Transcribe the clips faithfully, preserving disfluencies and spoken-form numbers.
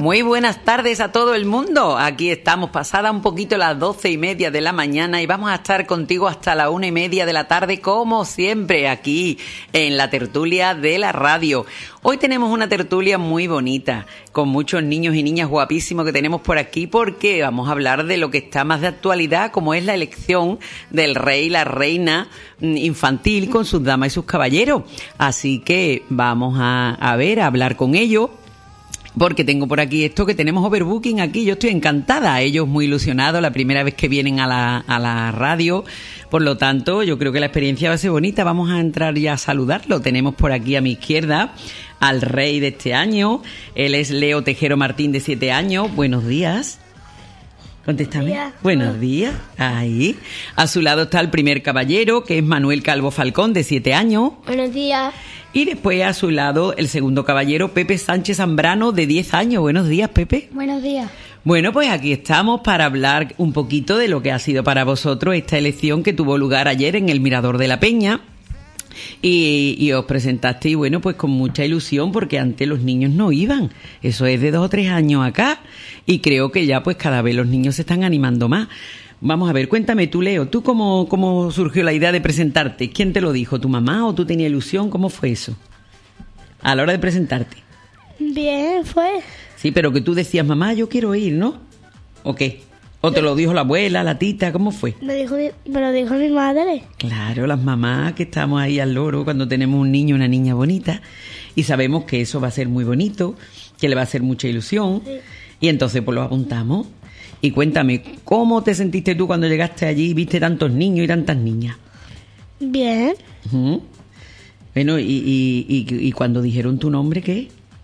Muy buenas tardes a todo el mundo. Aquí estamos, pasada un poquito las doce y media de la mañana y vamos a estar contigo hasta la una y media de la tarde, como siempre, aquí en la tertulia de la radio. Hoy tenemos una tertulia muy bonita, con muchos niños y niñas guapísimos que tenemos por aquí, porque vamos a hablar de lo que está más de actualidad, como es la elección del rey y la reina infantil con sus damas y sus caballeros. Así que vamos a, a ver, a hablar con ellos. Porque tengo por aquí esto que tenemos overbooking aquí, yo estoy encantada, ellos muy ilusionados, la primera vez que vienen a la, a la radio, por lo tanto yo creo que la experiencia va a ser bonita. Vamos a entrar ya a saludarlo. Tenemos por aquí a mi izquierda al rey de este año, él es Leo Tejero Martín, de siete años, buenos días. Contéstame. Días. Buenos días. Ahí. A su lado está el primer caballero, que es Manuel Calvo Falcón, de siete años. Buenos días. Y después a su lado el segundo caballero, Pepe Sánchez Zambrano, de diez años. Buenos días, Pepe. Buenos días. Bueno, pues aquí estamos para hablar un poquito de lo que ha sido para vosotros esta elección que tuvo lugar ayer en el Mirador de la Peña. Y, y os presentasteis, bueno, pues con mucha ilusión, porque antes los niños no iban. Eso es de dos o tres años acá. Y creo que ya pues cada vez los niños se están animando más. Vamos a ver, cuéntame tú, Leo, ¿tú cómo, cómo surgió la idea de presentarte? ¿Quién te lo dijo? ¿Tu mamá o tú tenías ilusión? ¿Cómo fue eso? A la hora de presentarte. Bien, fue. Sí, pero que tú decías, mamá, yo quiero ir, ¿no? ¿O qué? ¿O te lo dijo la abuela, la tita? ¿Cómo fue? Me, dijo, me lo dijo mi madre. Claro, las mamás que estamos ahí al loro cuando tenemos un niño o una niña bonita y sabemos que eso va a ser muy bonito, que le va a hacer mucha ilusión. Sí. Y entonces pues lo apuntamos. Y cuéntame, ¿cómo te sentiste tú cuando llegaste allí y viste tantos niños y tantas niñas? Bien. Uh-huh. Bueno, y, y, y, y cuando dijeron tu nombre, ¿qué?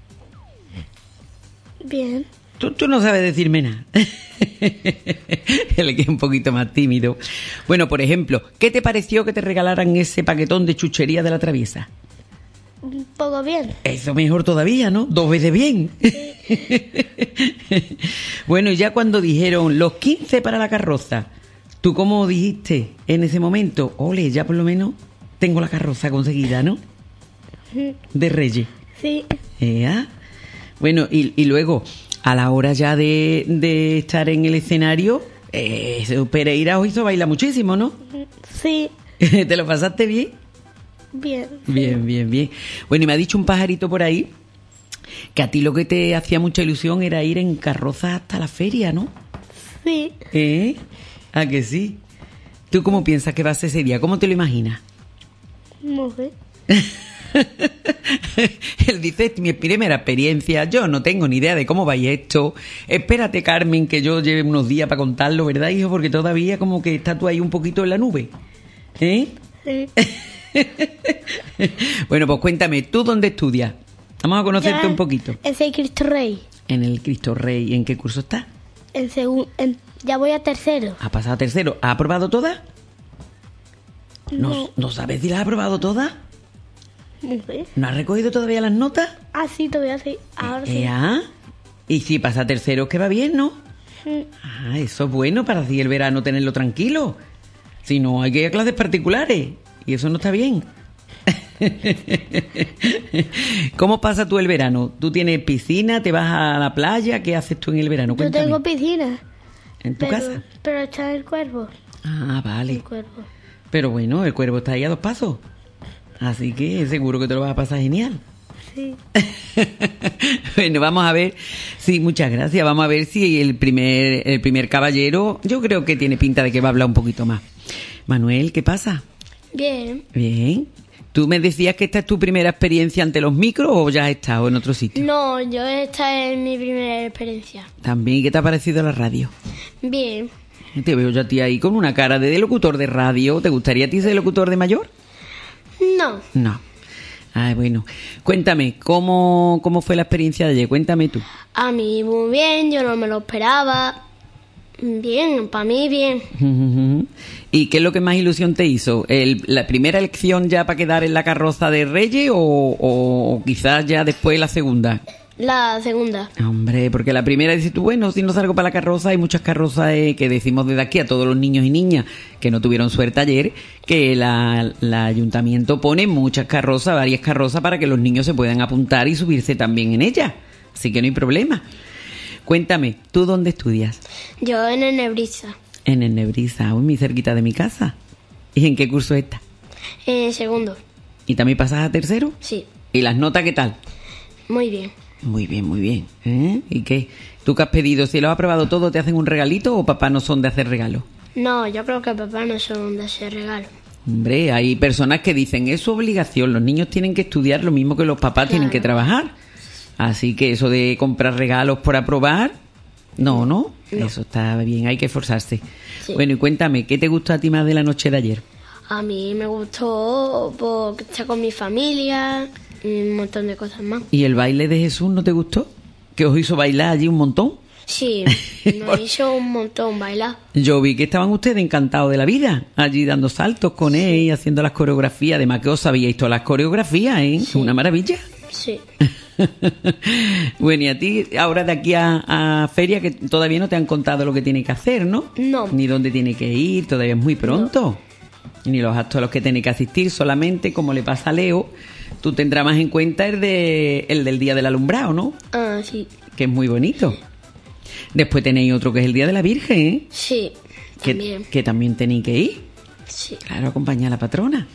Bien. Tú, tú no sabes decirme nada. Él que es un poquito más tímido. Bueno, por ejemplo, ¿qué te pareció que te regalaran ese paquetón de chuchería de la Traviesa? Un poco bien. Eso mejor todavía, ¿no? Dos veces bien. Sí. Bueno, y ya cuando dijeron los quince para la carroza, ¿tú cómo dijiste en ese momento? Ole, ya por lo menos tengo la carroza conseguida, ¿no? De Reyes. Sí. ¿Eh? Bueno, y, y luego, a la hora ya de, de estar en el escenario, eh, Pereira os hizo bailar muchísimo, ¿no? Sí. ¿Te lo pasaste bien? Bien. Bien, bien, bien. Bueno, y me ha dicho un pajarito por ahí que a ti lo que te hacía mucha ilusión era ir en carroza hasta la feria, ¿no? Sí. ¿Eh? ¿A que sí? ¿Tú cómo piensas que va a ser ese día? ¿Cómo te lo imaginas? No sé. Él dice, mi primera experiencia, yo no tengo ni idea de cómo va esto. Espérate, Carmen, que yo lleve unos días para contarlo, ¿verdad, hijo? Porque todavía como que estás tú ahí un poquito en la nube. ¿Eh? Sí. Bueno, pues cuéntame, ¿tú dónde estudias? Vamos a conocerte ya, un poquito. En el Cristo Rey. En el Cristo Rey. ¿En qué curso estás? En segundo. Ya voy a tercero. ¿Ha pasado a tercero? ¿Ha aprobado todas? No. ¿No, ¿No sabes si las ha aprobado todas? No sé. ¿No has recogido todavía las notas? Ah, sí, todavía sí. Ahora sí. ¿Ya? Y si pasa a tercero es que va bien, ¿no? Sí. Ah, eso es bueno para así el verano tenerlo tranquilo. Si no, hay que ir a clases particulares. Y eso no está bien. ¿Cómo pasa tú el verano? ¿Tú tienes piscina? ¿Te vas a la playa? ¿Qué haces tú en el verano? Cuéntame. Yo tengo piscina. ¿En tu pero, casa? Pero está el cuervo. Ah, vale. El cuervo. Pero bueno, el cuervo está ahí a dos pasos. Así que seguro que te lo vas a pasar genial. Sí. Bueno, vamos a ver. Sí, muchas gracias. Vamos a ver si el primer, el primer caballero, yo creo que tiene pinta de que va a hablar un poquito más. Manuel, ¿qué pasa? Bien. Bien. ¿Tú me decías que esta es tu primera experiencia ante los micros o ya has estado en otro sitio? No, yo esta es mi primera experiencia. También, ¿qué te ha parecido la radio? Bien. Te veo yo a ti ahí con una cara de locutor de radio. ¿Te gustaría a ti ser locutor de mayor? No. No. Ay, bueno. Cuéntame, ¿cómo, cómo fue la experiencia de ayer? Cuéntame tú. A mí muy bien, yo no me lo esperaba. Bien, para mí bien. ¿Y qué es lo que más ilusión te hizo? ¿El, ¿La primera elección ya para quedar en la carroza de Reyes o, o quizás ya después la segunda? La segunda. Hombre, porque la primera dices tú, bueno, si no salgo para la carroza, hay muchas carrozas eh, que decimos desde aquí a todos los niños y niñas que no tuvieron suerte ayer, que la, la ayuntamiento pone muchas carrozas, varias carrozas para que los niños se puedan apuntar y subirse también en ellas. Así que no hay problema. Cuéntame, ¿tú dónde estudias? Yo en Ennebrisa, En el Nebrisa, muy cerquita de mi casa. ¿Y en qué curso estás? en segundo. ¿Y también pasas a tercero? Sí, ¿Y las notas qué tal? muy bien. Muy bien, muy bien. ¿Eh? ¿Y qué? ¿Tú qué has pedido? Si lo has aprobado todo, ¿te hacen un regalito o papá no son de hacer regalos? No, yo creo que papá no son de ese regalo. Hombre, hay personas que dicen, es su obligación, los niños tienen que estudiar lo mismo que los papás Claro. tienen que trabajar. Así que eso de comprar regalos por aprobar, no, no, No. eso está bien, hay que esforzarse. Sí. Bueno, y cuéntame, ¿qué te gustó a ti más de la noche de ayer? A mí me gustó porque estar con mi familia y un montón de cosas más. ¿Y el baile de Jesús no te gustó? ¿Que os hizo bailar allí un montón? Sí, nos hizo un montón bailar. Yo vi que estaban ustedes encantados de la vida, allí dando saltos con él y haciendo las coreografías. Además que os sabíais todas las coreografías, ¿eh? Sí. Una maravilla. Sí. Bueno, y a ti, ahora de aquí a, a feria, que todavía no te han contado lo que tiene que hacer, ¿no? No. Ni dónde tiene que ir, todavía es muy pronto. Ni los actos a los que tiene que asistir, solamente, como le pasa a Leo, tú tendrás más en cuenta el, de, el del Día del Alumbrado, ¿no? Ah, sí. Que es muy bonito. Después tenéis otro que es el Día de la Virgen, ¿eh? Sí, Que también. que también tenéis que ir. Sí. Claro, acompaña a la patrona.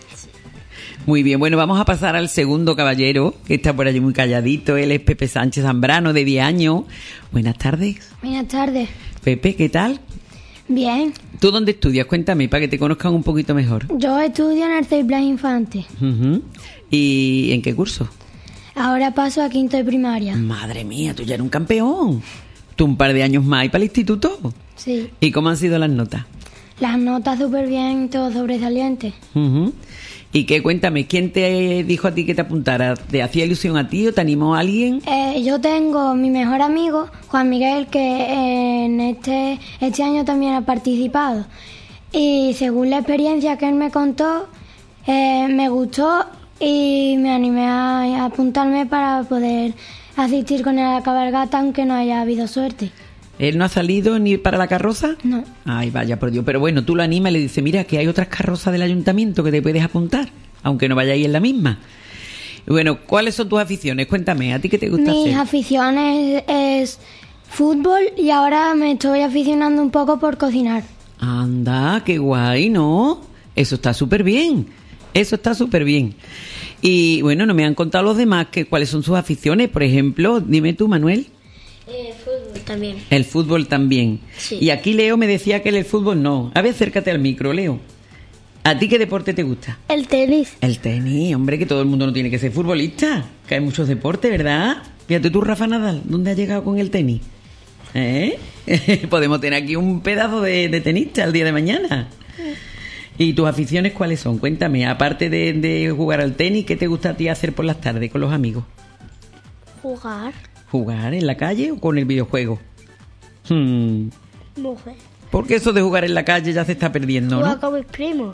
Muy bien, bueno, vamos a pasar al segundo caballero, que está por allí muy calladito. Él es Pepe Sánchez Zambrano, de diez años. Buenas tardes. Buenas tardes. Pepe, ¿qué tal? Bien. ¿Tú dónde estudias? Cuéntame, para que te conozcan un poquito mejor. Yo estudio en el Ceis Blas Infante. Ujú. ¿Y en qué curso? Ahora paso a quinto de primaria. Madre mía, tú ya eres un campeón. ¿Tú un par de años más y para el instituto? Sí. ¿Y cómo han sido las notas? Las notas súper bien, todo sobresaliente. Ujú. ¿Y qué? Cuéntame, ¿quién te dijo a ti que te apuntara? ¿Te hacía ilusión a ti o te animó a alguien? Eh, yo tengo mi mejor amigo, Juan Miguel, que en este, este año también ha participado. Y según la experiencia que él me contó, eh, me gustó y me animé a, a apuntarme para poder asistir con él a la cabalgata, aunque no haya habido suerte. ¿Él no ha salido ni para la carroza? No. Ay, vaya por Dios. Pero bueno, tú lo animas y le dices, mira, que hay otras carrozas del ayuntamiento que te puedes apuntar, aunque no vayáis en la misma. Y bueno, ¿cuáles son tus aficiones? Cuéntame, ¿a ti qué te gusta Mis hacer? aficiones es fútbol y ahora me estoy aficionando un poco por cocinar. Anda, qué guay, ¿no? Eso está súper bien. Eso está súper bien. Y bueno, no me han contado los demás que cuáles son sus aficiones. Por ejemplo, dime tú, Manuel. Eh, fútbol también. El fútbol también. Sí. Y aquí Leo me decía que el fútbol no. A ver, acércate al micro, Leo. ¿A ti qué deporte te gusta? El tenis. El tenis, hombre, que todo el mundo no tiene que ser futbolista. Que hay muchos deportes, ¿verdad? Fíjate tú, Rafa Nadal, ¿dónde has llegado con el tenis? ¿Eh? Podemos tener aquí un pedazo de, de tenista el día de mañana. ¿Y tus aficiones cuáles son? Cuéntame, aparte de, de jugar al tenis, ¿qué te gusta a ti hacer por las tardes con los amigos? Jugar. ¿Jugar en la calle o con el videojuego? Hmm. Mujer. Porque eso de jugar en la calle ya se está perdiendo, Jugar ¿no? con mis primos.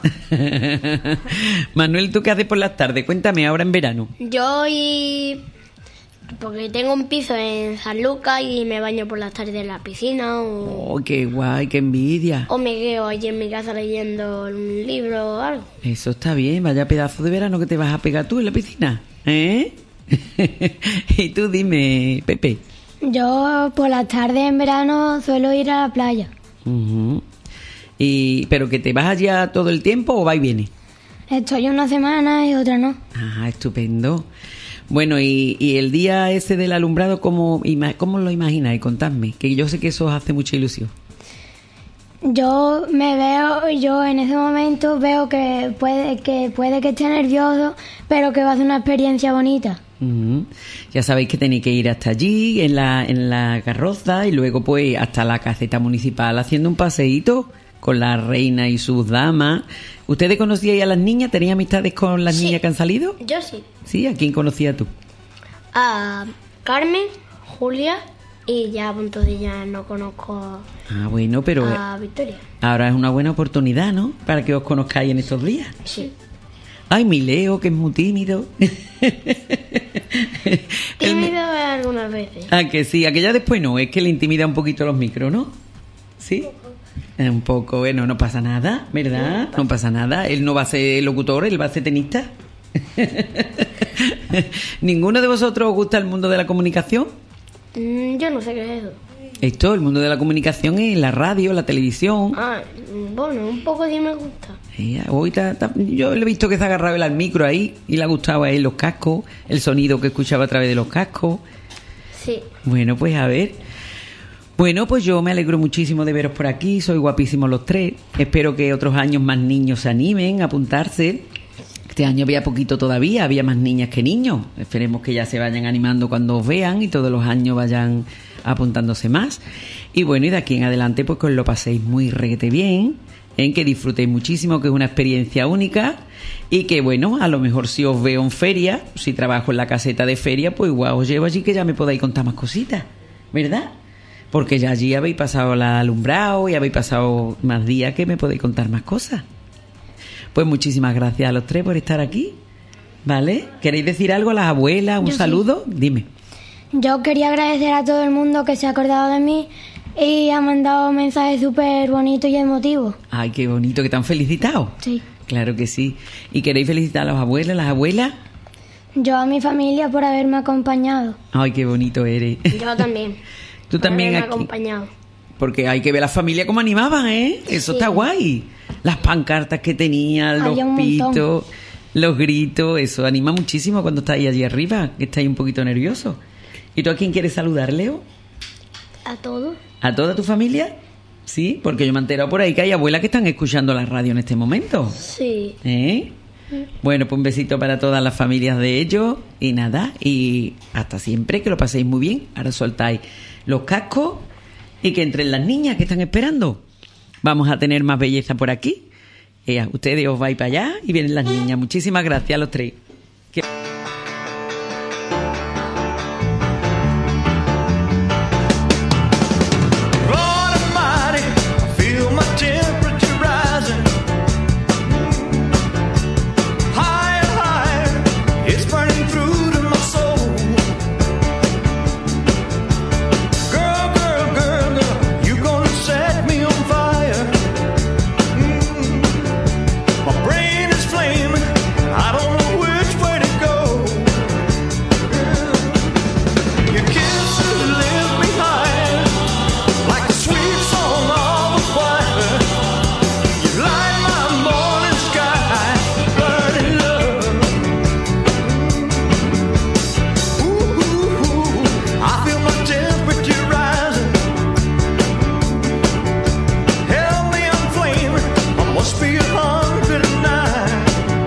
Manuel, ¿tú qué haces por las tardes? Cuéntame, ahora en verano. Yo y... Porque tengo un piso en San Lucas y me baño por las tardes en la piscina o, Oh, qué guay, qué envidia. o me quedo allí en mi casa leyendo un libro o algo. Eso está bien, vaya pedazo de verano que te vas a pegar tú en la piscina, ¿eh? Y tú dime, Pepe. Yo por las tardes en verano suelo ir a la playa. Ujú. Y, ¿pero que te vas allá todo el tiempo o va y viene? Estoy una semana y otra no. Ah, estupendo. Bueno, y, y el día ese del alumbrado, ¿cómo, ima- cómo lo imagináis? Contadme, que yo sé que eso os hace mucha ilusión. Yo me veo, yo en ese momento veo que puede que puede que esté nervioso, pero que va a ser una experiencia bonita. Ujú. Ya sabéis que tenéis que ir hasta allí, en la, en la carroza, y luego pues hasta la caseta municipal haciendo un paseíto con la reina y sus damas. ¿Ustedes conocíais a las niñas? ¿Tenían amistades con las Sí. niñas que han salido? Yo sí. Sí, ¿a quién conocías tú? A Carmen, Julia y ya a punto de ya no conozco Ah, bueno, pero a Victoria. ahora es una buena oportunidad, ¿no? Para que os conozcáis en estos días. Sí. Ay, mi Leo, que es muy tímido. Él me- Tímido algunas veces. Ah, que sí, a que ya después no, es que le intimida un poquito los micros, ¿no? ¿Sí? Eh, Un poco, bueno, no pasa nada, ¿verdad? No pasa nada. Él no va a ser locutor, él va a ser tenista. ¿Ninguno de vosotros os gusta el mundo de la comunicación? Mm, yo no sé qué es eso. Esto, el mundo de la comunicación es la radio, la televisión. Ah, bueno, un poco sí me gusta. Sí, hoy ta, ta, yo le he visto que se ha agarrado el al micro ahí y le ha gustado a él los cascos, el sonido que escuchaba a través de los cascos. Sí. Bueno, pues a ver. Bueno, pues yo me alegro muchísimo de veros por aquí, sois guapísimos los tres. Espero que otros años más niños se animen a apuntarse. Este año había poquito todavía, había más niñas que niños. Esperemos que ya se vayan animando cuando os vean y todos los años vayan apuntándose más. Y bueno, y de aquí en adelante pues que os lo paséis muy reguete bien, en que disfrutéis muchísimo, que es una experiencia única y que bueno, a lo mejor si os veo en feria, si trabajo en la caseta de feria, pues igual os llevo allí que ya me podáis contar más cositas, ¿verdad? Porque ya allí habéis pasado la alumbrado y habéis pasado más días que me podéis contar más cosas. Pues muchísimas gracias a los tres por estar aquí, ¿vale? ¿Queréis decir algo a las abuelas? ¿Un Yo saludo? Sí. Dime. Yo quería agradecer a todo el mundo que se ha acordado de mí y ha mandado mensajes súper bonitos y emotivos. Ay, qué bonito, que te han felicitado. Sí. Claro que sí. ¿Y queréis felicitar a los abuelos, las abuelas? Yo a mi familia por haberme acompañado. Ay, qué bonito eres. Yo también. Tú también haberme aquí. acompañado. Porque hay que ver la familia cómo animaban, ¿eh? Eso Sí. está guay. Las pancartas que tenían, los Había un pitos, montón. los gritos, eso anima muchísimo cuando estáis allí arriba, que estáis un poquito nerviosos. ¿Y tú a quién quieres saludar, Leo? ¿A todos? ¿A toda tu familia? Sí, porque yo me he enterado por ahí que hay abuelas que están escuchando la radio en este momento. Sí. ¿Eh? Bueno, pues un besito para todas las familias de ellos y nada, y hasta siempre, que lo paséis muy bien. Ahora soltáis los cascos y que entren las niñas que están esperando. Vamos a tener más belleza por aquí. Eh, ustedes os vais para allá y vienen las niñas. Muchísimas gracias a los tres. Que- Lord Almighty, I feel my temperature rising. Higher, higher, it's burning through to my soul. Girl, girl, girl, girl, you gonna set me on fire. Mm. My brain is flaming, I don't know which way to go. Your kisses lift me higher, like a sweet song of a choir. You light my morning sky, burning love. Ooh, ooh, ooh, I feel my temperature rising. Help me, I'm flaming, I must be a hundred and nine.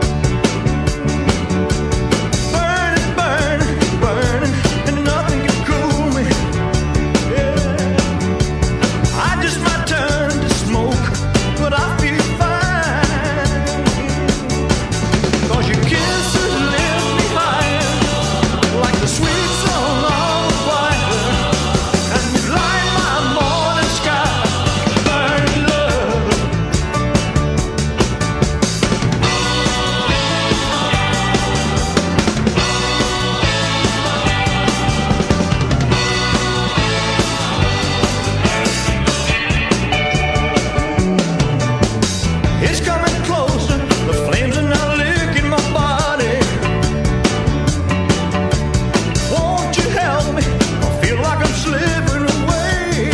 Burning, burning, burning, and nothing can cool me. Yeah. I just might turn to smoke, but I feel fine. 'Cause your kisses lift me higher, like the sweet song of a choir. And you light my morning sky, burning love. It's coming closer, the flames are now licking my body. Won't you help me? I feel like I'm slipping away.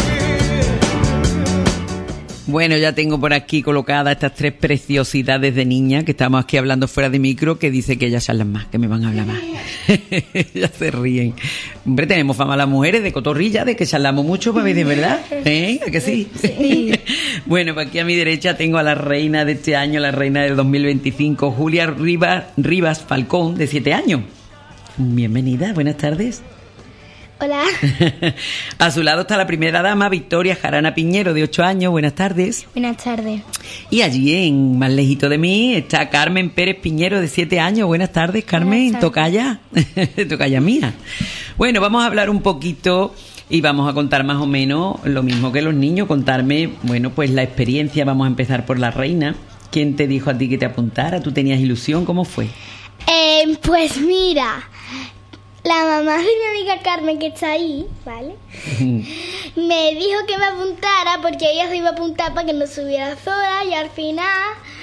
Bueno, ya tengo por aquí colocadas estas tres preciosidades de niña que estamos aquí hablando fuera de micro, que dice que ellas hablan más, que me van a hablar más. Ya se ríen. Hombre, tenemos fama las mujeres de cotorrilla, de que charlamos mucho, para ver de verdad. ¿Eh? ¿A que sí? Sí. Bueno, pues aquí a mi derecha tengo a la reina de este año, la reina del dos mil veinticinco, Julia Rivas, Rivas Falcón, de siete años. Bienvenida, buenas tardes. Hola. A su lado está la primera dama, Victoria Jarana Piñero, de ocho años. Buenas tardes. Buenas tardes. Y allí, en más lejito de mí, está Carmen Pérez Piñero, de siete años. Buenas tardes, Carmen. Buenas tardes. Tocaya. Tocaya mía. Bueno, vamos a hablar un poquito y vamos a contar más o menos lo mismo que los niños. Contarme, bueno, pues la experiencia. Vamos a empezar por la reina. ¿Quién te dijo a ti que te apuntara? ¿Tú tenías ilusión? ¿Cómo fue? Eh, pues mira, la mamá de mi amiga Carmen, que está ahí, ¿vale? Me dijo que me apuntara porque ella se iba a apuntar para que no subiera sola y al final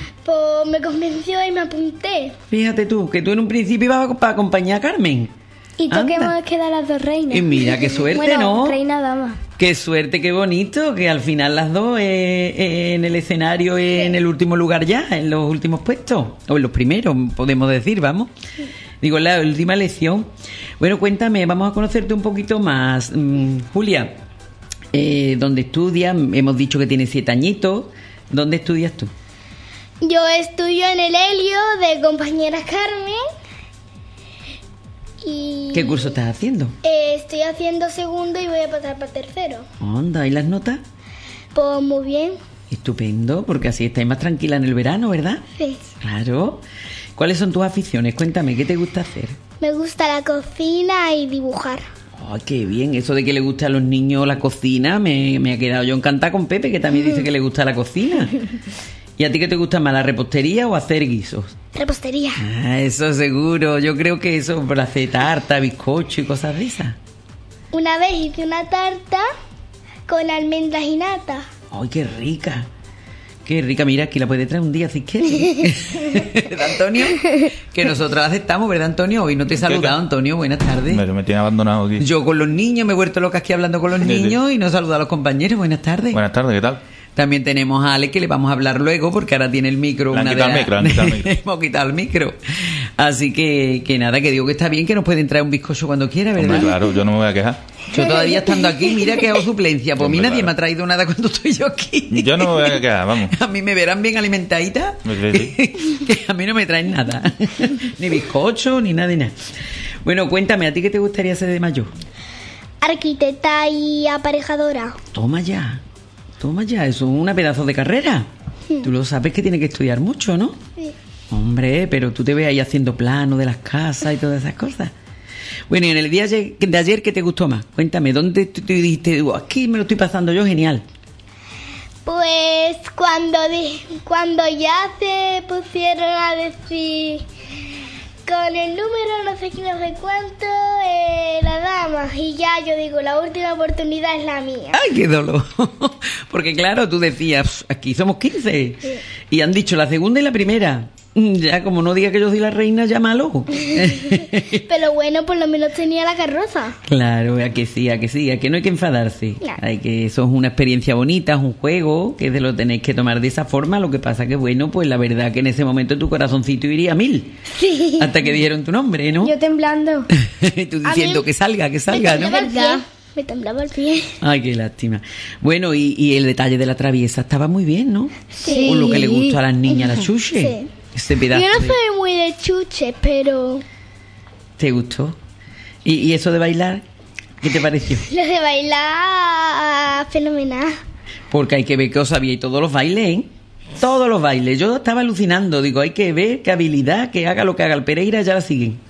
pues me convenció y me apunté. Fíjate tú, que tú en un principio ibas para acompañar a Carmen. Y Anda. toquemos quedar las dos reinas. Y mira, qué suerte, bueno, ¿no? reina dama. Qué suerte, qué bonito, que al final las dos eh, eh, en el escenario, eh, en el último lugar ya, en los últimos puestos, o en los primeros, podemos decir, vamos. Digo, la última lección. Bueno, cuéntame, vamos a conocerte un poquito más. Mm, Julia, eh, ¿dónde estudias? Hemos dicho que tienes siete añitos. ¿Dónde estudias tú? Yo estudio en el Helio de compañera Carmen. Y ¿Qué curso estás haciendo? eh, estoy haciendo segundo y voy a pasar para tercero. Onda, ¿y las notas? Pues muy bien. Estupendo, porque así estáis más tranquila en el verano, ¿verdad? Sí. Claro. ¿Cuáles son tus aficiones? Cuéntame, ¿qué te gusta hacer? Me gusta la cocina y dibujar. Ay, qué bien. Eso de que le gusta a los niños la cocina, me, me ha quedado yo encantada con Pepe, que también dice que le gusta la cocina. ¿Y a ti qué te gusta más, la repostería o hacer guisos? Repostería. Ah, eso seguro. Yo creo que eso, por hacer tarta, bizcocho y cosas de esas. Una vez hice una tarta con almendras y nata. Ay, qué rica. Qué rica. Mira, aquí la puede traer un día si quieres. ¿Verdad, Antonio? Que nosotros la aceptamos, ¿verdad, Antonio? Hoy no te he saludado, Antonio. Buenas tardes. Me, me tiene abandonado aquí. Yo con los niños, me he vuelto loca aquí hablando con los Sí, sí. niños y no saludo a los compañeros. Buenas tardes. Buenas tardes, ¿qué tal? También tenemos a Ale, que le vamos a hablar luego, porque ahora tiene el micro. Le han una quitado de el las- micro, le han quitado el micro. Hemos quitado el micro. Así que, que nada, que digo que está bien, que nos pueden traer un bizcocho cuando quiera, ¿verdad? Hombre, claro, yo no me voy a quejar. Yo todavía estando aquí, mira que hago suplencia. Pues a mí Hombre, nadie claro. me ha traído nada cuando estoy yo aquí. Yo no me voy a quejar, vamos. A mí me verán bien alimentadita. Sí, Que a mí no me traen nada. Ni bizcocho, ni nada de nada. Bueno, cuéntame, ¿a ti qué te gustaría ser de mayor? Arquitecta y aparejadora. Toma ya. Toma ya, eso es una pedazo de carrera. Tú lo sabes que tienes que estudiar mucho, ¿no? Sí. Hombre, pero tú te ves ahí haciendo planos de las casas y todas esas cosas. Bueno, y en el día de de ayer, ¿qué te gustó más? Cuéntame, ¿dónde tú, tú dijiste, "Uh, aquí me lo estoy pasando yo genial"? Pues cuando di- cuando ya se pusieron a decir con el número no sé qué, no sé cuánto, eh, la dama, y ya yo digo, la última oportunidad es la mía. ¡Ay, qué dolor! Porque claro, tú decías, aquí somos quince. Y han dicho la segunda y la primera. Ya, como no diga que yo soy la reina, llámalo. Pero bueno, por lo menos tenía la carroza. Claro, a que sí, a que sí, a que no hay que enfadarse. Claro. Hay que eso es una experiencia bonita, es un juego, que te lo tenéis que tomar de esa forma. Lo que pasa que, bueno, pues la verdad que en ese momento tu corazoncito iría a mil. Sí. Hasta que dijeron tu nombre, ¿no? Yo temblando. Y tú A diciendo mí que salga, que Me salga, ¿no? temblaba el pie. Me temblaba el pie. Ay, qué lástima. Bueno, y, y el detalle de la traviesa estaba muy bien, ¿no? Sí. O lo que le gustó a las niñas, la chuche. Sí. Ese pedazo Yo no de- soy muy de chuche, pero ¿Te gustó? ¿Y, y eso de bailar? ¿Qué te pareció? lo de bailar fenomenal. Porque hay que ver que os sabíais todos los bailes, ¿eh? Todos los bailes. Yo estaba alucinando. Digo, hay que ver qué habilidad, que haga lo que haga el Pereira, ya la siguen.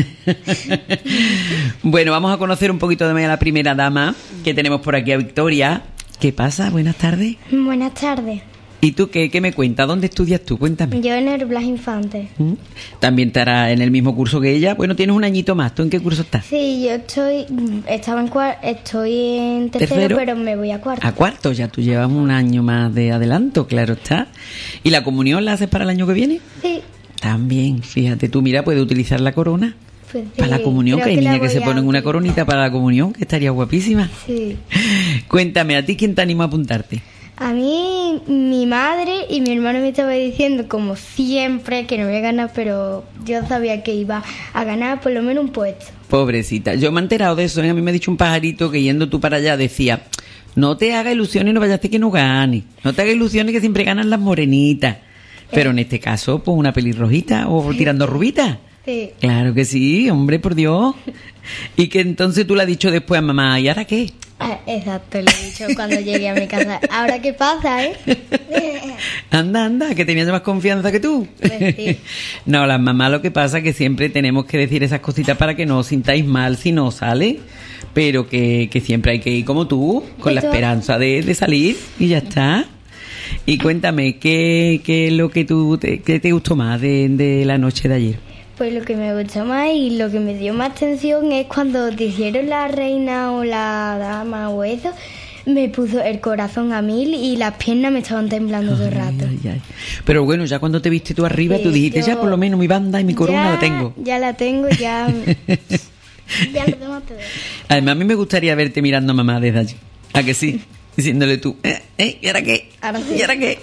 Bueno, vamos a conocer un poquito de más a la primera dama, que tenemos por aquí a Victoria. ¿Qué pasa? Buenas tardes. Buenas tardes. ¿Y tú qué, qué me cuentas? ¿Dónde estudias tú? Cuéntame. Yo en el Blas Infante. ¿Mm? También estará en el mismo curso que ella. Bueno, tienes un añito más. ¿Tú en qué curso estás? Sí, yo estoy estaba en cuar- estoy en tercero, ¿Tercero? pero me voy a cuarto. A cuarto, ya tú llevas un año más de adelanto, claro está. ¿Y la comunión la haces para el año que viene? Sí. También, fíjate tú, mira, puedes utilizar la corona Pues sí, para la comunión, creo que hay la niñas que voy se a ponen una utilizar. coronita para la comunión, que estaría guapísima. Sí. Cuéntame, ¿a ti quién te animó a apuntarte? A mí, mi madre y mi hermano me estaban diciendo, como siempre, que no voy a ganar, pero yo sabía que iba a ganar por lo menos un puesto. Pobrecita, yo me he enterado de eso, ¿eh? A mí me ha dicho un pajarito que yendo tú para allá decía, no te hagas ilusiones, no vayas a hacer que no gane, no te hagas ilusiones que siempre ganan las morenitas, pero en este caso, pues una pelirrojita o tirando rubita. Sí. Claro que sí, hombre, por Dios. Y que entonces tú le has dicho después a mamá, ¿y ahora qué? Ah, exacto, le he dicho cuando llegué a mi casa. Ahora, ¿qué pasa, eh? Anda, anda, que tenías más confianza que tú. Pues sí. No, las mamás lo que pasa es que siempre tenemos que decir esas cositas para que no os sintáis mal si no sale, pero que, que siempre hay que ir como tú, con la Eso- esperanza de, de salir y ya está. Y cuéntame, ¿qué, qué es lo que tú te, qué te gustó más de, de la noche de ayer? Pues lo que me gustó más y lo que me dio más tensión es cuando dijeron la reina o la dama o eso, me puso el corazón a mil y las piernas me estaban temblando todo el rato. Ay, ay. Pero bueno, ya cuando te viste tú arriba, Sí, tú dijiste, yo- ya por lo menos mi banda y mi corona ya, la tengo. Ya la tengo, ya. Ya los demás te veo. Además, a mí me gustaría verte mirando a mamá desde allí. ¿A que sí? Diciéndole tú, eh, eh, ¿y ahora qué? Ahora sí. ¿Y ahora qué?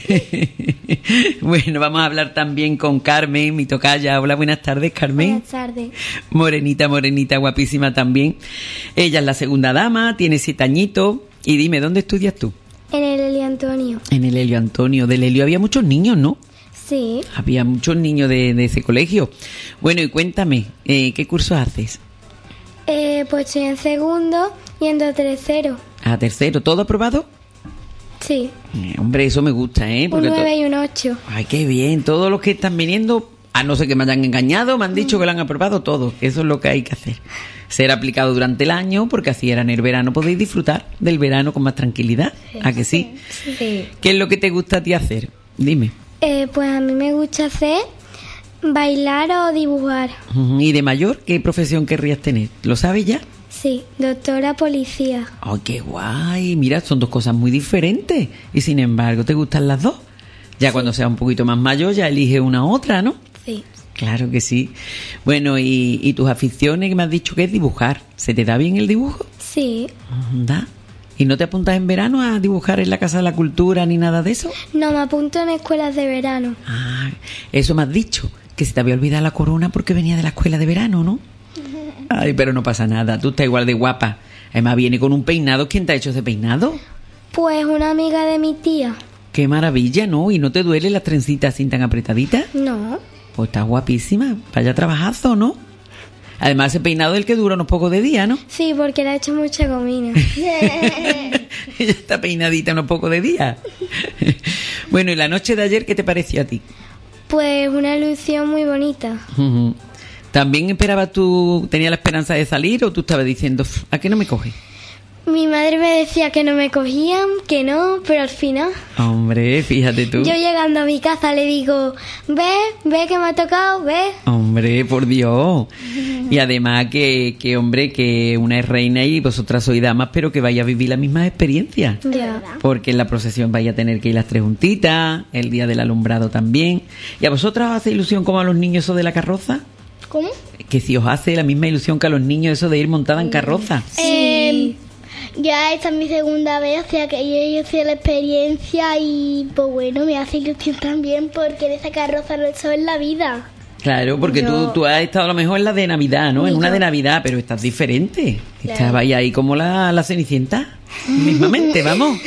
Bueno, vamos a hablar también con Carmen, mi tocaya. Hola, buenas tardes, Carmen. Buenas tardes. Morenita, morenita, guapísima también. Ella es la segunda dama, tiene siete añitos. Y dime, ¿dónde estudias tú? En el Elio Antonio. En el Helio Antonio. Del Helio había muchos niños, ¿no? Sí. Había muchos niños de, de ese colegio. Bueno, y cuéntame, eh, ¿qué cursos haces? Eh, pues estoy en segundo y en do tercero. A tercero, ¿todo aprobado? Sí. Eh, hombre, eso me gusta, ¿eh? Un Porque to- nueve y un ocho. Ay, qué bien. Todos los que están viniendo, a no ser que me hayan engañado, me han dicho que lo han aprobado todo. Eso es lo que hay que hacer. Ser aplicado durante el año, porque así era en el verano. Podéis disfrutar del verano con más tranquilidad. ¿A que sí? Sí. ¿Qué es lo que te gusta a ti hacer? Dime. Eh, pues a mí me gusta hacer bailar o dibujar. Ujú. ¿Y de mayor qué profesión querrías tener? ¿Lo sabes ya? Sí, doctora policía. ¡Ay, qué guay! Mira, son dos cosas muy diferentes. Y sin embargo, ¿te gustan las dos? Ya cuando seas un poquito más mayor, ya elige una u otra, ¿no? Sí. Claro que sí. Bueno, y, y tus aficiones que me has dicho que es dibujar. ¿Se te da bien el dibujo? Sí. Anda. ¿Y no te apuntas en verano a dibujar en la Casa de la Cultura ni nada de eso? No, me apunto en escuelas de verano. Ah, eso me has dicho. Que se te había olvidado la corona porque venía de la escuela de verano, ¿no? Ay, pero no pasa nada. Tú estás igual de guapa. Además viene con un peinado. ¿Quién te ha hecho ese peinado? Pues una amiga de mi tía. Qué maravilla, ¿no? ¿Y no te duele las trencitas así tan apretaditas? No. Pues estás guapísima. Vaya trabajazo, ¿no? Además ese peinado es el que dura unos pocos de días, ¿no? Sí, porque le ha hecho mucha gomina. Ella está peinadita unos pocos de días. Bueno, ¿y la noche de ayer qué te pareció a ti? Pues una ilusión muy bonita. Ujú. ¿También esperabas tú, tenías la esperanza de salir o tú estabas diciendo, "Uf, ¿a qué no me coge?" Mi madre me decía que no me cogían, que no, pero al final... Hombre, fíjate tú. Yo llegando a mi casa le digo, ve, ve que me ha tocado, ve. Hombre, por Dios. Y además que, que, hombre, que una es reina y vosotras sois damas, pero que vaya a vivir la misma experiencia. Ya. Porque en la procesión vais a tener que ir las tres juntitas, el día del alumbrado también. ¿Y a vosotras os hace ilusión como a los niños eso de la carroza? ¿Cómo? Que si os hace la misma ilusión que a los niños eso de ir montada en carroza. Eh, ya esta es mi segunda vez, o sea que yo hice la experiencia y pues bueno, me hace ilusión también porque de esa carroza no eso es la vida. Claro, porque tú, tú has estado a lo mejor en la de Navidad, ¿no? En una de Navidad, pero estás diferente. Claro. Estabas ahí como la, la Cenicienta, mismamente, vamos.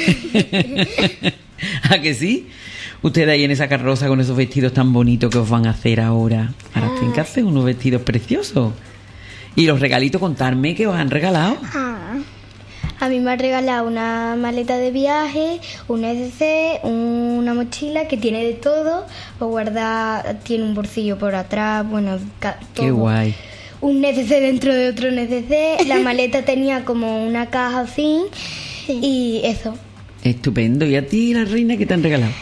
¿A que sí? Ustedes ahí en esa carroza con esos vestidos tan bonitos que os van a hacer ahora. Ahora tienen que hacer unos vestidos preciosos. Y los regalitos, contarme que os han regalado. Ah. A mí me han regalado una maleta de viaje, un N C C, una mochila que tiene de todo, o guardar, tiene un bolsillo por atrás, bueno, ca- todo. Qué guay. Un N C C dentro de otro N C C, la maleta tenía como una caja así, y eso. Estupendo. ¿Y a ti, la reina, qué te han regalado?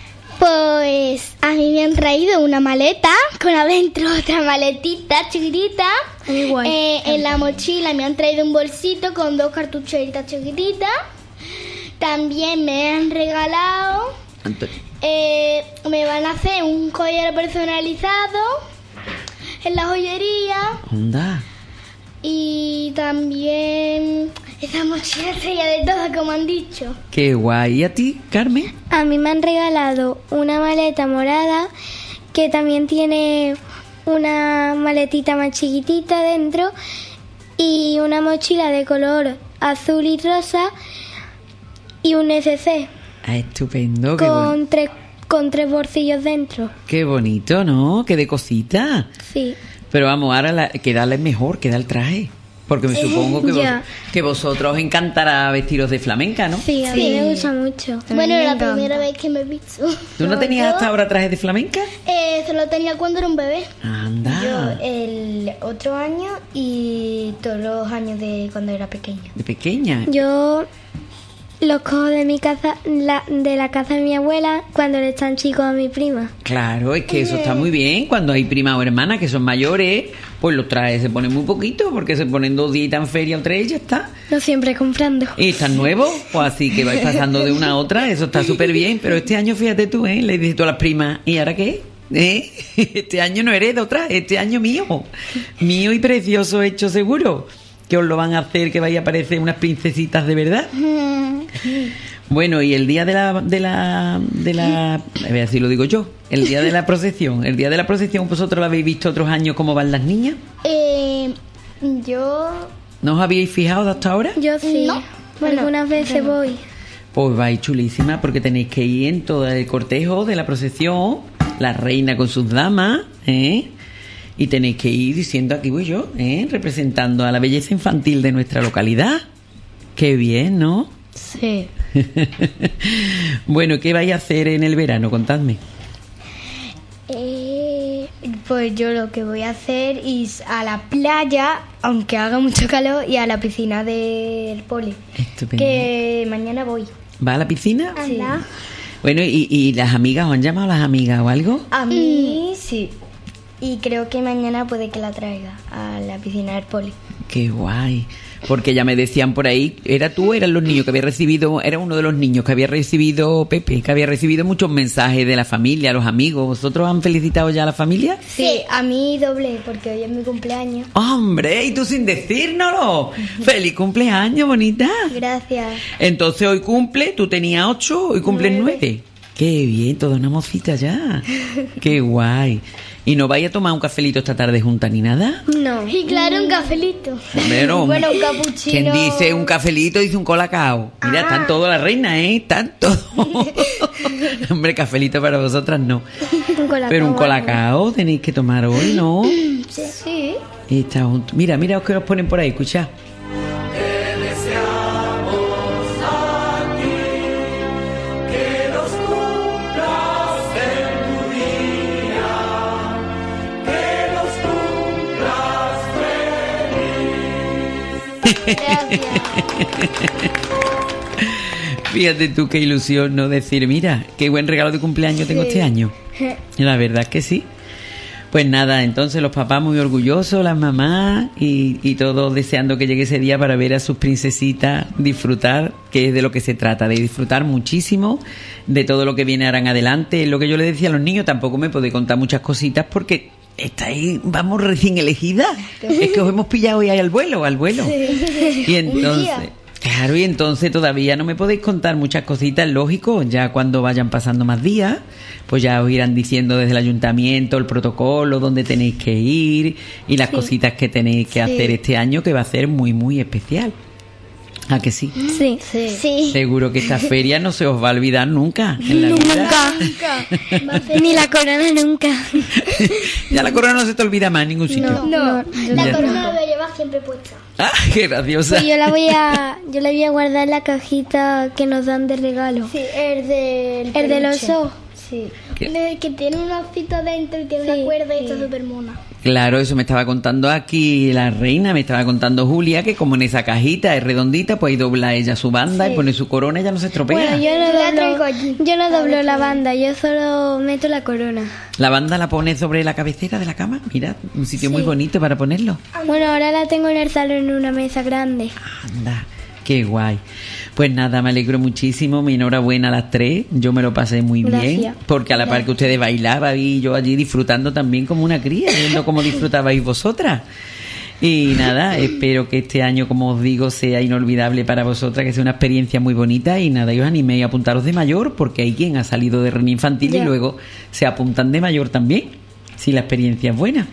Pues a mí me han traído una maleta con adentro otra maletita chiquitita. Muy guay. Eh, en la mochila me han traído un bolsito con dos cartucheritas chiquititas. También me han regalado, Antonio. eh, me van a hacer un collar personalizado en la joyería. Onda. Y también esa mochila sería de todo, como han dicho. Qué guay. ¿Y a ti, Carmen? A mí me han regalado una maleta morada que también tiene una maletita más chiquitita dentro y una mochila de color azul y rosa y un N C C Ah, estupendo. Qué, bon- con tres con tres bolsillos dentro. qué bonito, ¿no? Qué de cosita. Sí. Pero vamos, ahora la, quedarle mejor, queda el traje. Porque me supongo que, vos- ya. que vosotros os encantará vestiros de flamenca, ¿no? Sí, a mí me gusta mucho. Bueno, la primera vez que me he visto. ¿Tú no tenías hasta ahora trajes de flamenca? Eh, solo tenía cuando era un bebé. Anda. el otro año y todos los años de cuando era pequeña. De pequeña. Yo los cojo de mi casa, la, de la casa de mi abuela cuando le están chicos a mi prima. Claro, es que eso está muy bien. Cuando hay primas o hermanas que son mayores, pues los trajes se ponen muy poquito, porque se ponen dos días en feria o tres y ya está. No siempre comprando. Y están nuevos, pues así que vais pasando de una a otra, eso está súper bien. Pero este año, fíjate tú, ¿eh? Le dices tú a las primas, ¿y ahora qué? ¿eh? Este año no heredo otra, este año mío. Mío y precioso hecho seguro. Que os lo van a hacer, que vais a parecer unas princesitas de verdad. Bueno, y el día de la... De la, de la a ver si lo digo yo. El día de la procesión. El día de la procesión, ¿vosotros lo habéis visto otros años cómo van las niñas? Eh, yo... ¿No os habíais fijado hasta ahora? Yo sí. No. Bueno, algunas veces no. voy. Pues vais chulísima porque tenéis que ir en todo el cortejo de la procesión, la reina con sus damas, ¿eh? Y tenéis que ir diciendo aquí voy yo, ¿eh? Representando a la belleza infantil de nuestra localidad. Qué bien, ¿no? Sí. Bueno, ¿qué vais a hacer en el verano? Contadme. Eh, Pues yo lo que voy a hacer es a la playa, aunque haga mucho calor, y a la piscina del poli. Estupendo. Que mañana voy. ¿Va a la piscina? anda. Bueno, ¿y, y las amigas? ¿Os han llamado las amigas o algo? A mí sí. Y creo que mañana puede que la traiga a la piscina del poli. Qué guay. Porque ya me decían por ahí, ¿era tú? ¿Eran los niños que había recibido? Era uno de los niños que había recibido, Pepe, que había recibido muchos mensajes de la familia, los amigos. ¿Vosotros han felicitado ya a la familia? Sí, a mí doble, porque hoy es mi cumpleaños. ¡Hombre! ¿Y tú sin decírnoslo? ¡Feliz cumpleaños, bonita! Gracias. Entonces hoy cumple, tú tenías ocho, hoy cumples nueve. ¡Qué bien! Toda una mocita ya. ¡Qué guay! ¿Y no vais a tomar un cafelito esta tarde junta ni nada? No. Y claro, un cafelito. Pero, Bueno, un capuchino. ¿quién dice un cafelito? Dice un colacao. Mira, están todos la reina, ¿eh? Están todos. Hombre, cafelito para vosotras no. Un colacao. Pero un colacao tenéis que tomar hoy, ¿no? Sí. Y está junto. Mira, mira os que os ponen por ahí, escucha. Gracias. Fíjate tú qué ilusión, ¿no? Decir, mira, qué buen regalo de cumpleaños tengo este año. La verdad es que sí. Pues nada, entonces los papás muy orgullosos, las mamás y, y todos deseando que llegue ese día para ver a sus princesitas disfrutar, que es de lo que se trata, de disfrutar muchísimo de todo lo que viene ahora en adelante. Lo que yo le decía a los niños, tampoco me podéis contar muchas cositas porque estáis, vamos, recién elegidas. Es que os hemos pillado hoy ahí al vuelo, al vuelo. Y entonces... Claro, y entonces todavía no me podéis contar muchas cositas, lógico, ya cuando vayan pasando más días, pues ya os irán diciendo desde el ayuntamiento el protocolo, dónde tenéis que ir y las cositas que tenéis que hacer este año, que va a ser muy, muy especial. ¿A que sí? Sí. Sí. Sí. Seguro que esta feria no se os va a olvidar nunca en la vida. Nunca. Ni la corona nunca. Ya la corona no se te olvida más en ningún sitio. No, no. La Ya. corona la voy a llevar siempre puesta. Ah, qué graciosa. Pues yo la voy a, yo la voy a guardar en la cajita que nos dan de regalo. Sí, el del El de los peluche. ojos. Sí. ¿Qué? El que tiene un osito dentro y tiene Sí, una cuerda y sí. está súper mona. Claro, eso me estaba contando aquí la reina, me estaba contando Julia, que como en esa cajita es redondita, pues ahí dobla ella su banda y pone su corona y ya no se estropea. Bueno, yo no Yo la traigo doblo, allí. yo no doblo la banda, yo solo meto la corona. La banda la pone sobre la cabecera de la cama, mira, un sitio muy bonito para ponerlo. Bueno, ahora la tengo en el salón en una mesa grande. Anda, qué guay. Pues nada, me alegro muchísimo, mi enhorabuena a las tres, yo me lo pasé muy bien, Gracias. porque a la par que ustedes bailaban y yo allí disfrutando también como una cría, viendo cómo disfrutabais vosotras. Y nada, espero que este año, como os digo, sea inolvidable para vosotras, que sea una experiencia muy bonita y nada, yo os animéis a apuntaros de mayor, porque hay quien ha salido de reina infantil Ya. y luego se apuntan de mayor también, si la experiencia es buena.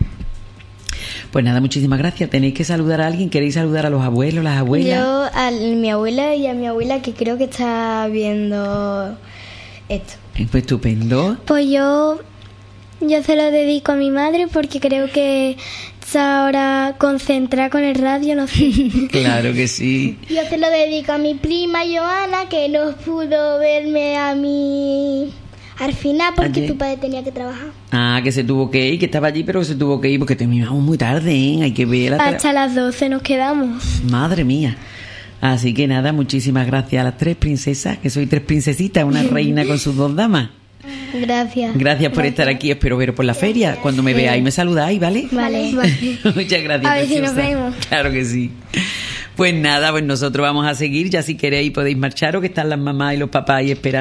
Pues nada, muchísimas gracias. ¿Tenéis que saludar a alguien? ¿Queréis saludar a los abuelos, las abuelas? Yo a mi abuela y a mi abuela que creo que está viendo esto. Eh, Pues estupendo. Pues yo, yo se lo dedico a mi madre porque creo que está ahora concentrada con el radio, no sé. Claro que sí. Yo se lo dedico a mi prima Joana, que no pudo verme a mí al final porque Ayer. su padre tenía que trabajar. Ah, que se tuvo que ir, que estaba allí, pero que se tuvo que ir porque terminamos muy tarde, ¿eh? Hay que ver la tra- Hasta las doce nos quedamos. Madre mía. Así que nada, muchísimas gracias a las tres princesas, que soy tres princesitas, una reina con sus dos damas. Gracias. Gracias por estar aquí, espero veros por la feria. Cuando me veáis me saludáis, ¿vale? Vale. Muchas gracias. A ver si nos preciosa. vemos. Claro que sí. Pues nada, pues nosotros vamos a seguir, ya si queréis podéis marcharos, que están las mamás y los papás ahí esperando.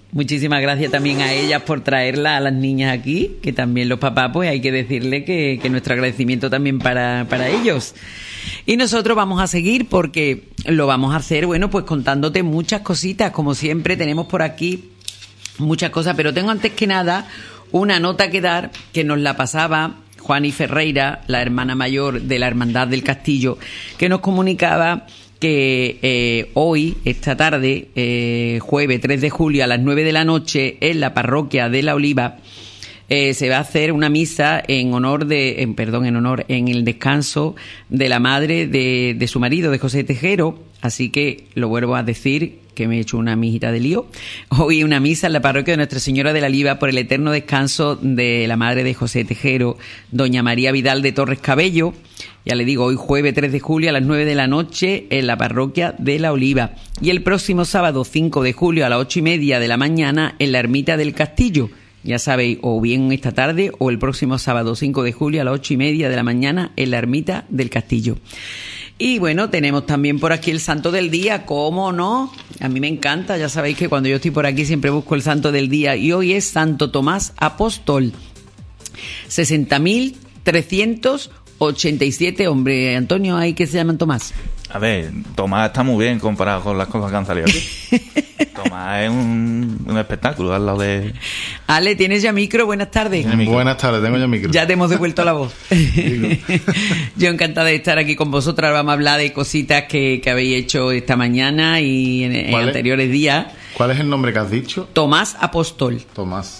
Muchísimas gracias también a ellas por traerla a las niñas aquí, que también los papás, pues hay que decirle que, que nuestro agradecimiento también para, para ellos. Y nosotros vamos a seguir porque lo vamos a hacer, bueno, pues contándote muchas cositas, como siempre tenemos por aquí muchas cosas, pero tengo antes que nada una nota que dar que nos la pasaba Juani Ferreira, la hermana mayor de la Hermandad del Castillo, que nos comunicaba que eh, hoy, esta tarde, eh, jueves tres de julio a las nueve de la noche, en la parroquia de La Oliva, eh, se va a hacer una misa en honor de, en, perdón, en honor, en el descanso de la madre de, de su marido, de José Tejero. Así que lo vuelvo a decir, que me he hecho una mijita de lío. Hoy una misa en la parroquia de Nuestra Señora de la Oliva por el eterno descanso de la madre de José Tejero, doña María Vidal de Torres Cabello. Ya le digo, hoy jueves tres de julio a las nueve de la noche en la parroquia de La Oliva. Y el próximo sábado cinco de julio a las ocho y media de la mañana en la Ermita del Castillo. Ya sabéis, o bien esta tarde o el próximo sábado cinco de julio a las ocho y media de la mañana en la Ermita del Castillo. Y bueno, tenemos también por aquí el santo del día, ¿cómo no? A mí me encanta, ya sabéis que cuando yo estoy por aquí siempre busco el santo del día, y hoy es Santo Tomás Apóstol. sesenta mil trescientos ochenta y siete, hombre, Antonio, ¿hay que se llaman Tomás? A ver, Tomás está muy bien comparado con las cosas que han salido aquí. Tomás es un, un espectáculo al lado de... Ale, ¿tienes ya micro? Buenas tardes. micro? Buenas tardes, tengo ya micro. Ya te hemos devuelto la voz. Yo encantada de estar aquí con vosotras. Vamos a hablar de cositas que, que habéis hecho esta mañana y en, en anteriores días. ¿Cuál es el nombre que has dicho? Tomás Apóstol. Tomás.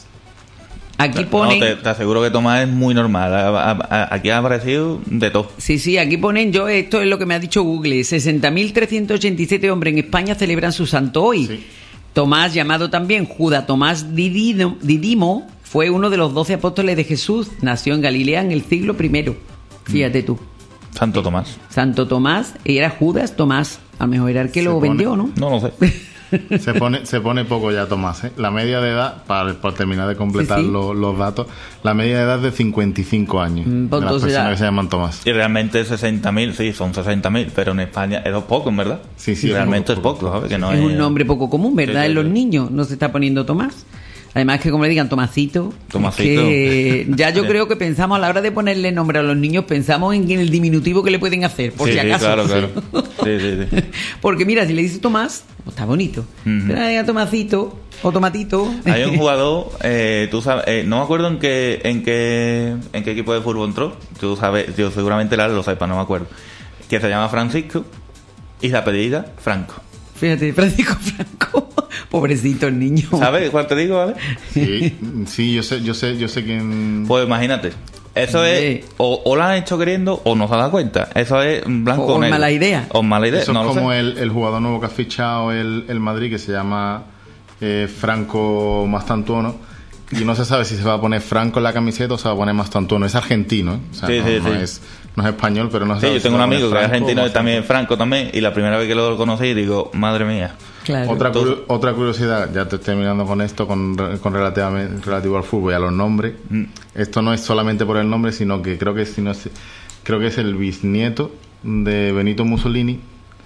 Aquí No, ponen... te, te aseguro que Tomás es muy normal. A- a- a- Aquí ha aparecido de todo. Sí, sí, aquí ponen, yo, esto es lo que me ha dicho Google, sesenta mil trescientos ochenta y siete hombres en España celebran su santo hoy. Sí. Tomás, llamado también Judas Tomás Didimo, Didimo, fue uno de los doce apóstoles de Jesús. Nació en Galilea en el siglo primero. Fíjate tú. Santo Tomás. Santo Tomás, era Judas Tomás. A lo mejor era el que Se lo pone- vendió, ¿no? No lo sé. Se pone, se pone poco ya, Tomás, ¿eh? La media de edad, para, para terminar de completar Sí, sí. Los, los datos, la media de edad es de cincuenta y cinco años. Mm, pues de las entonces personas ya- que se llaman Tomás. Y realmente sesenta mil, sí, son sesenta mil, pero en España es poco, en verdad. Sí, sí, es realmente es poco, poco, ¿sabes? Que no Es es, un nombre poco común, ¿verdad? Sí, sí, En los sí. niños no se está poniendo Tomás. Además que como le digan Tomasito, Tomacito. es que ya yo Sí. creo que pensamos a la hora de ponerle nombre a los niños, pensamos en el diminutivo que le pueden hacer, por Sí, si sí, acaso. claro, claro. Sí, sí, sí. Porque mira, si le dices Tomás, pues está bonito. Ujú. Pero le diga Tomasito o Tomatito. Hay un jugador, eh, tú sabes, eh, no me acuerdo en qué, en qué, en qué equipo de fútbol entró. Tú sabes, yo seguramente Lara lo sepa, no me acuerdo. Que se llama Francisco y la apellida Franco. Fíjate, Francisco Franco. Pobrecito el niño. ¿Sabes cuál te digo, vale? Sí, sí, yo sé, yo sé, yo sé quién. Pues imagínate. Eso Hombre. es, o, o lo han hecho queriendo o no se ha dado cuenta. Eso es blanco O- o negro. mala idea. O mala idea, Eso no es lo como sé. el, el jugador nuevo que ha fichado el, el Madrid, que se llama eh, Franco Mastantuono. Y no se sabe si se va a poner Franco en la camiseta o se va a poner Mastantuono. Es argentino, ¿eh? O sea, Sí, no, sí, no sí. Es, no es español, pero no se Sí, sabe yo si tengo un se va a poner amigo que es Franco o argentino y Mastantuono. también Franco también. Y la primera vez que lo conocí digo, madre mía. Claro. Otra, Entonces- curi- otra curiosidad, ya te estoy terminando con esto, con, re- con relativamente, relativo al fútbol y a los nombres. Mm. Esto no es solamente por el nombre, sino que creo que, si no es, creo que es el bisnieto de Benito Mussolini.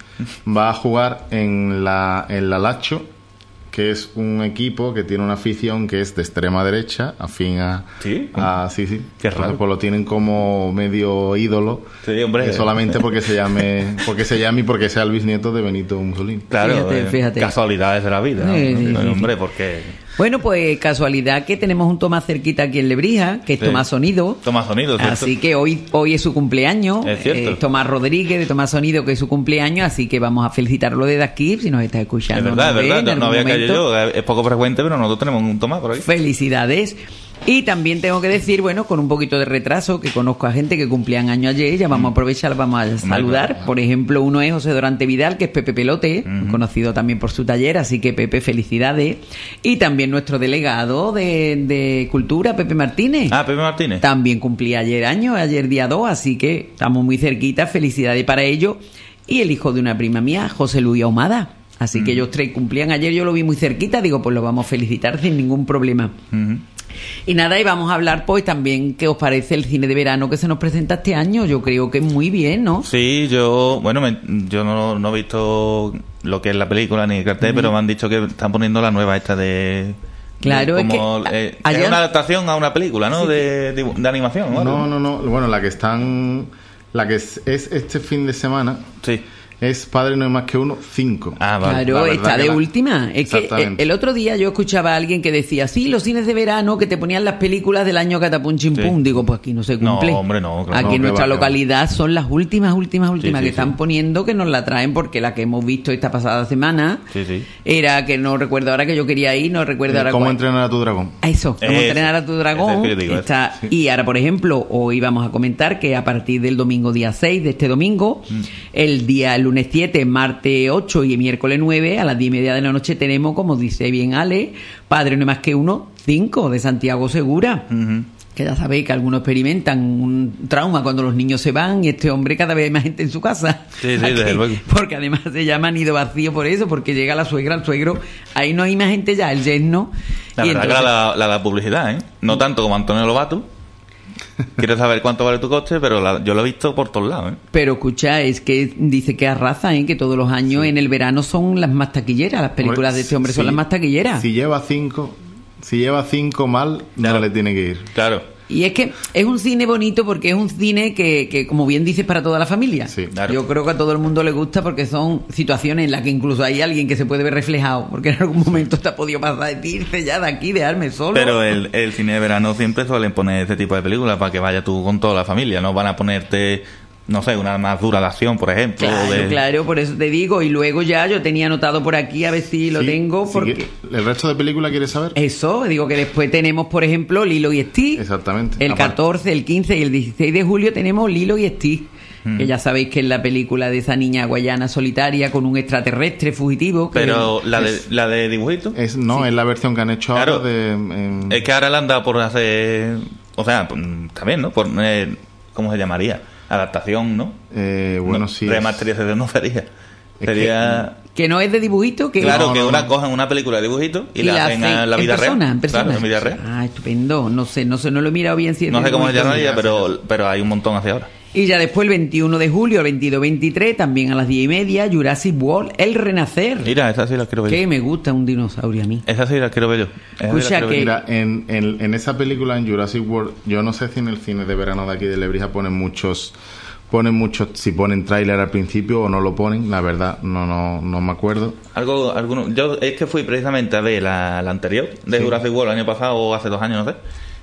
Va a jugar en la, en la Lazio, que es un equipo que tiene una afición que es de extrema derecha, afín a... ¿Sí? a- sí, sí. Qué Entonces, raro. pues lo tienen como medio ídolo. Sí, hombre. eh, solamente porque se llame porque se llame y porque sea el bisnieto de Benito Mussolini. Claro, Fíjate, eh, fíjate. casualidades de la vida. ¿no? Sí, sí, No, sí, hombre, porque... Bueno, pues casualidad que tenemos un Tomás cerquita aquí en Lebrija, que es Sí. Tomás Sonido. Tomás Sonido, ¿cierto? Así que hoy, hoy es su cumpleaños. Es cierto. Eh, Tomás Rodríguez de Tomás Sonido, que es su cumpleaños, así que vamos a felicitarlo desde aquí, si nos está escuchando. Es verdad, es nos ve verdad. en No, no algún había caído momento. yo. Es poco frecuente, pero nosotros tenemos un Tomás por aquí. Felicidades. Y también tengo que decir, bueno, con un poquito de retraso, que conozco a gente que cumplían año ayer, ya vamos a aprovechar, vamos a saludar. claro. Por ejemplo, uno es José Dorante Vidal, que es Pepe Pelote, conocido también por su taller, así que Pepe, felicidades. Y también nuestro delegado de, de Cultura, Pepe Martínez. Ah, Pepe Martínez. También cumplía ayer año, ayer día dos, así que estamos muy cerquita, felicidades para ellos. Y el hijo de una prima mía, José Luis Ahumada. Así que ellos tres cumplían ayer, yo lo vi muy cerquita, digo, pues lo vamos a felicitar sin ningún problema. Ujú. Y nada, y vamos a hablar pues también qué os parece el cine de verano que se nos presenta este año. Yo creo que muy bien, ¿no? Sí, yo, bueno, me- yo no, no he visto lo que es la película ni el cartel, pero me han dicho que están poniendo la nueva esta de... Claro, de es como, que, eh, a- es ayer- una adaptación a una película, ¿no? De, de, de animación, ¿no? No, no, no. Bueno, la que están. La que es, es este fin de semana Sí. es Padre No hay más que uno, cinco. Ah, vale. Claro, La verdad está que de la- última. Es que eh, Exactamente. el otro día yo escuchaba a alguien que decía, sí, los cines de verano que te ponían las películas del año catapum chimpum. Sí. Digo, pues aquí no se No, cumple. hombre, no, claro. Aquí No, en que nuestra va, que va. localidad son las últimas, últimas, últimas sí, que sí. están poniendo, que nos la traen, porque la que hemos visto esta pasada semana Sí, sí. era que no recuerdo ahora que yo quería ir, no recuerdo Eh, ahora ¿Cómo cuál. entrenar a tu dragón? A Eso, cómo Ese, entrenar a tu dragón. ese es el que yo digo, está- Y ahora, por ejemplo, hoy vamos a comentar que a partir del domingo día seis, de este domingo, Mm. el día el lunes siete, martes ocho y miércoles nueve, a las diez y media de la noche tenemos, como dice bien Ale, Padre No hay más que uno, cinco, de Santiago Segura. Ujú. Que ya sabéis que algunos experimentan un trauma cuando los niños se van y este hombre cada vez hay más gente en su casa. Sí, sí, Aquí, desde luego. Porque además se llama nido vacío por eso, porque llega la suegra, el suegro, ahí no hay más gente ya, el yerno. La y verdad entonces- que la, la, la publicidad, ¿eh? No tanto como Antonio Lobato. Quiero saber cuánto vale tu coche, pero la- yo lo he visto por todos lados, ¿eh? Pero escucha, es que dice que arrasa, ¿eh? Que todos los años en el verano son las más taquilleras, las películas Hombre, de este hombre si- son las más taquilleras. Si lleva cinco, si lleva cinco mal, Claro. no le tiene que ir. Claro. Y es que es un cine bonito porque es un cine que, que como bien dices, para toda la familia. Sí, claro. Yo creo que a todo el mundo le gusta porque son situaciones en las que incluso hay alguien que se puede ver reflejado, porque en algún momento te ha podido pasar de irse ya de aquí, dejarme solo. Pero el, el cine de verano siempre suelen poner este tipo de películas para que vaya tú con toda la familia. No van a ponerte, no sé, una más dura de acción, por ejemplo. Claro, o de- claro, por eso te digo. Y luego ya yo tenía anotado por aquí, a ver si lo Sí, tengo, sí porque... que- ¿El resto de película quieres saber? Eso, digo que después tenemos, por ejemplo, Lilo y Stitch. Exactamente. El Aparte- catorce, el quince y el dieciséis de julio tenemos Lilo y Stitch. Mm. Que ya sabéis que es la película de esa niña guayana solitaria con un extraterrestre fugitivo. que- Pero la de, la de dibujito, Es, no, es la versión que han hecho Claro. ahora de... en- es que ahora le han dado por hacer... O sea, pues, está bien, ¿no? Por, eh, ¿cómo se llamaría? Adaptación, ¿no? eh, bueno, no, sí. es- Remasterización no sería. que- Sería... que no es de dibujito, que Claro, No, que no, una no. cojan una película de dibujito y, la hacen a la vida en persona, real. en persona. Claro, en vida real. Ah, estupendo. No sé, no sé, no lo he mirado bien si es No de sé cómo se dibujito. llamaría, pero, pero hay un montón hacia ahora. Y ya después el veintiuno de julio, el veintidós veintitrés, también a las diez y media, Jurassic World, El Renacer. Mira, esas sí las quiero ver Que yo. me gusta un dinosaurio a mí. Esas sí las quiero ver yo. Esas sí las Escucha quiero ver que- yo. Mira, en, en, en esa película, en Jurassic World, yo no sé si en el cine de verano de aquí de Lebrija ponen muchos, ponen muchos, si ponen tráiler al principio o no lo ponen, la verdad, no, no, no me acuerdo. Algo, alguno, yo es que fui precisamente a ver la, la anterior de Sí. Jurassic World el año pasado o hace dos años, no sé.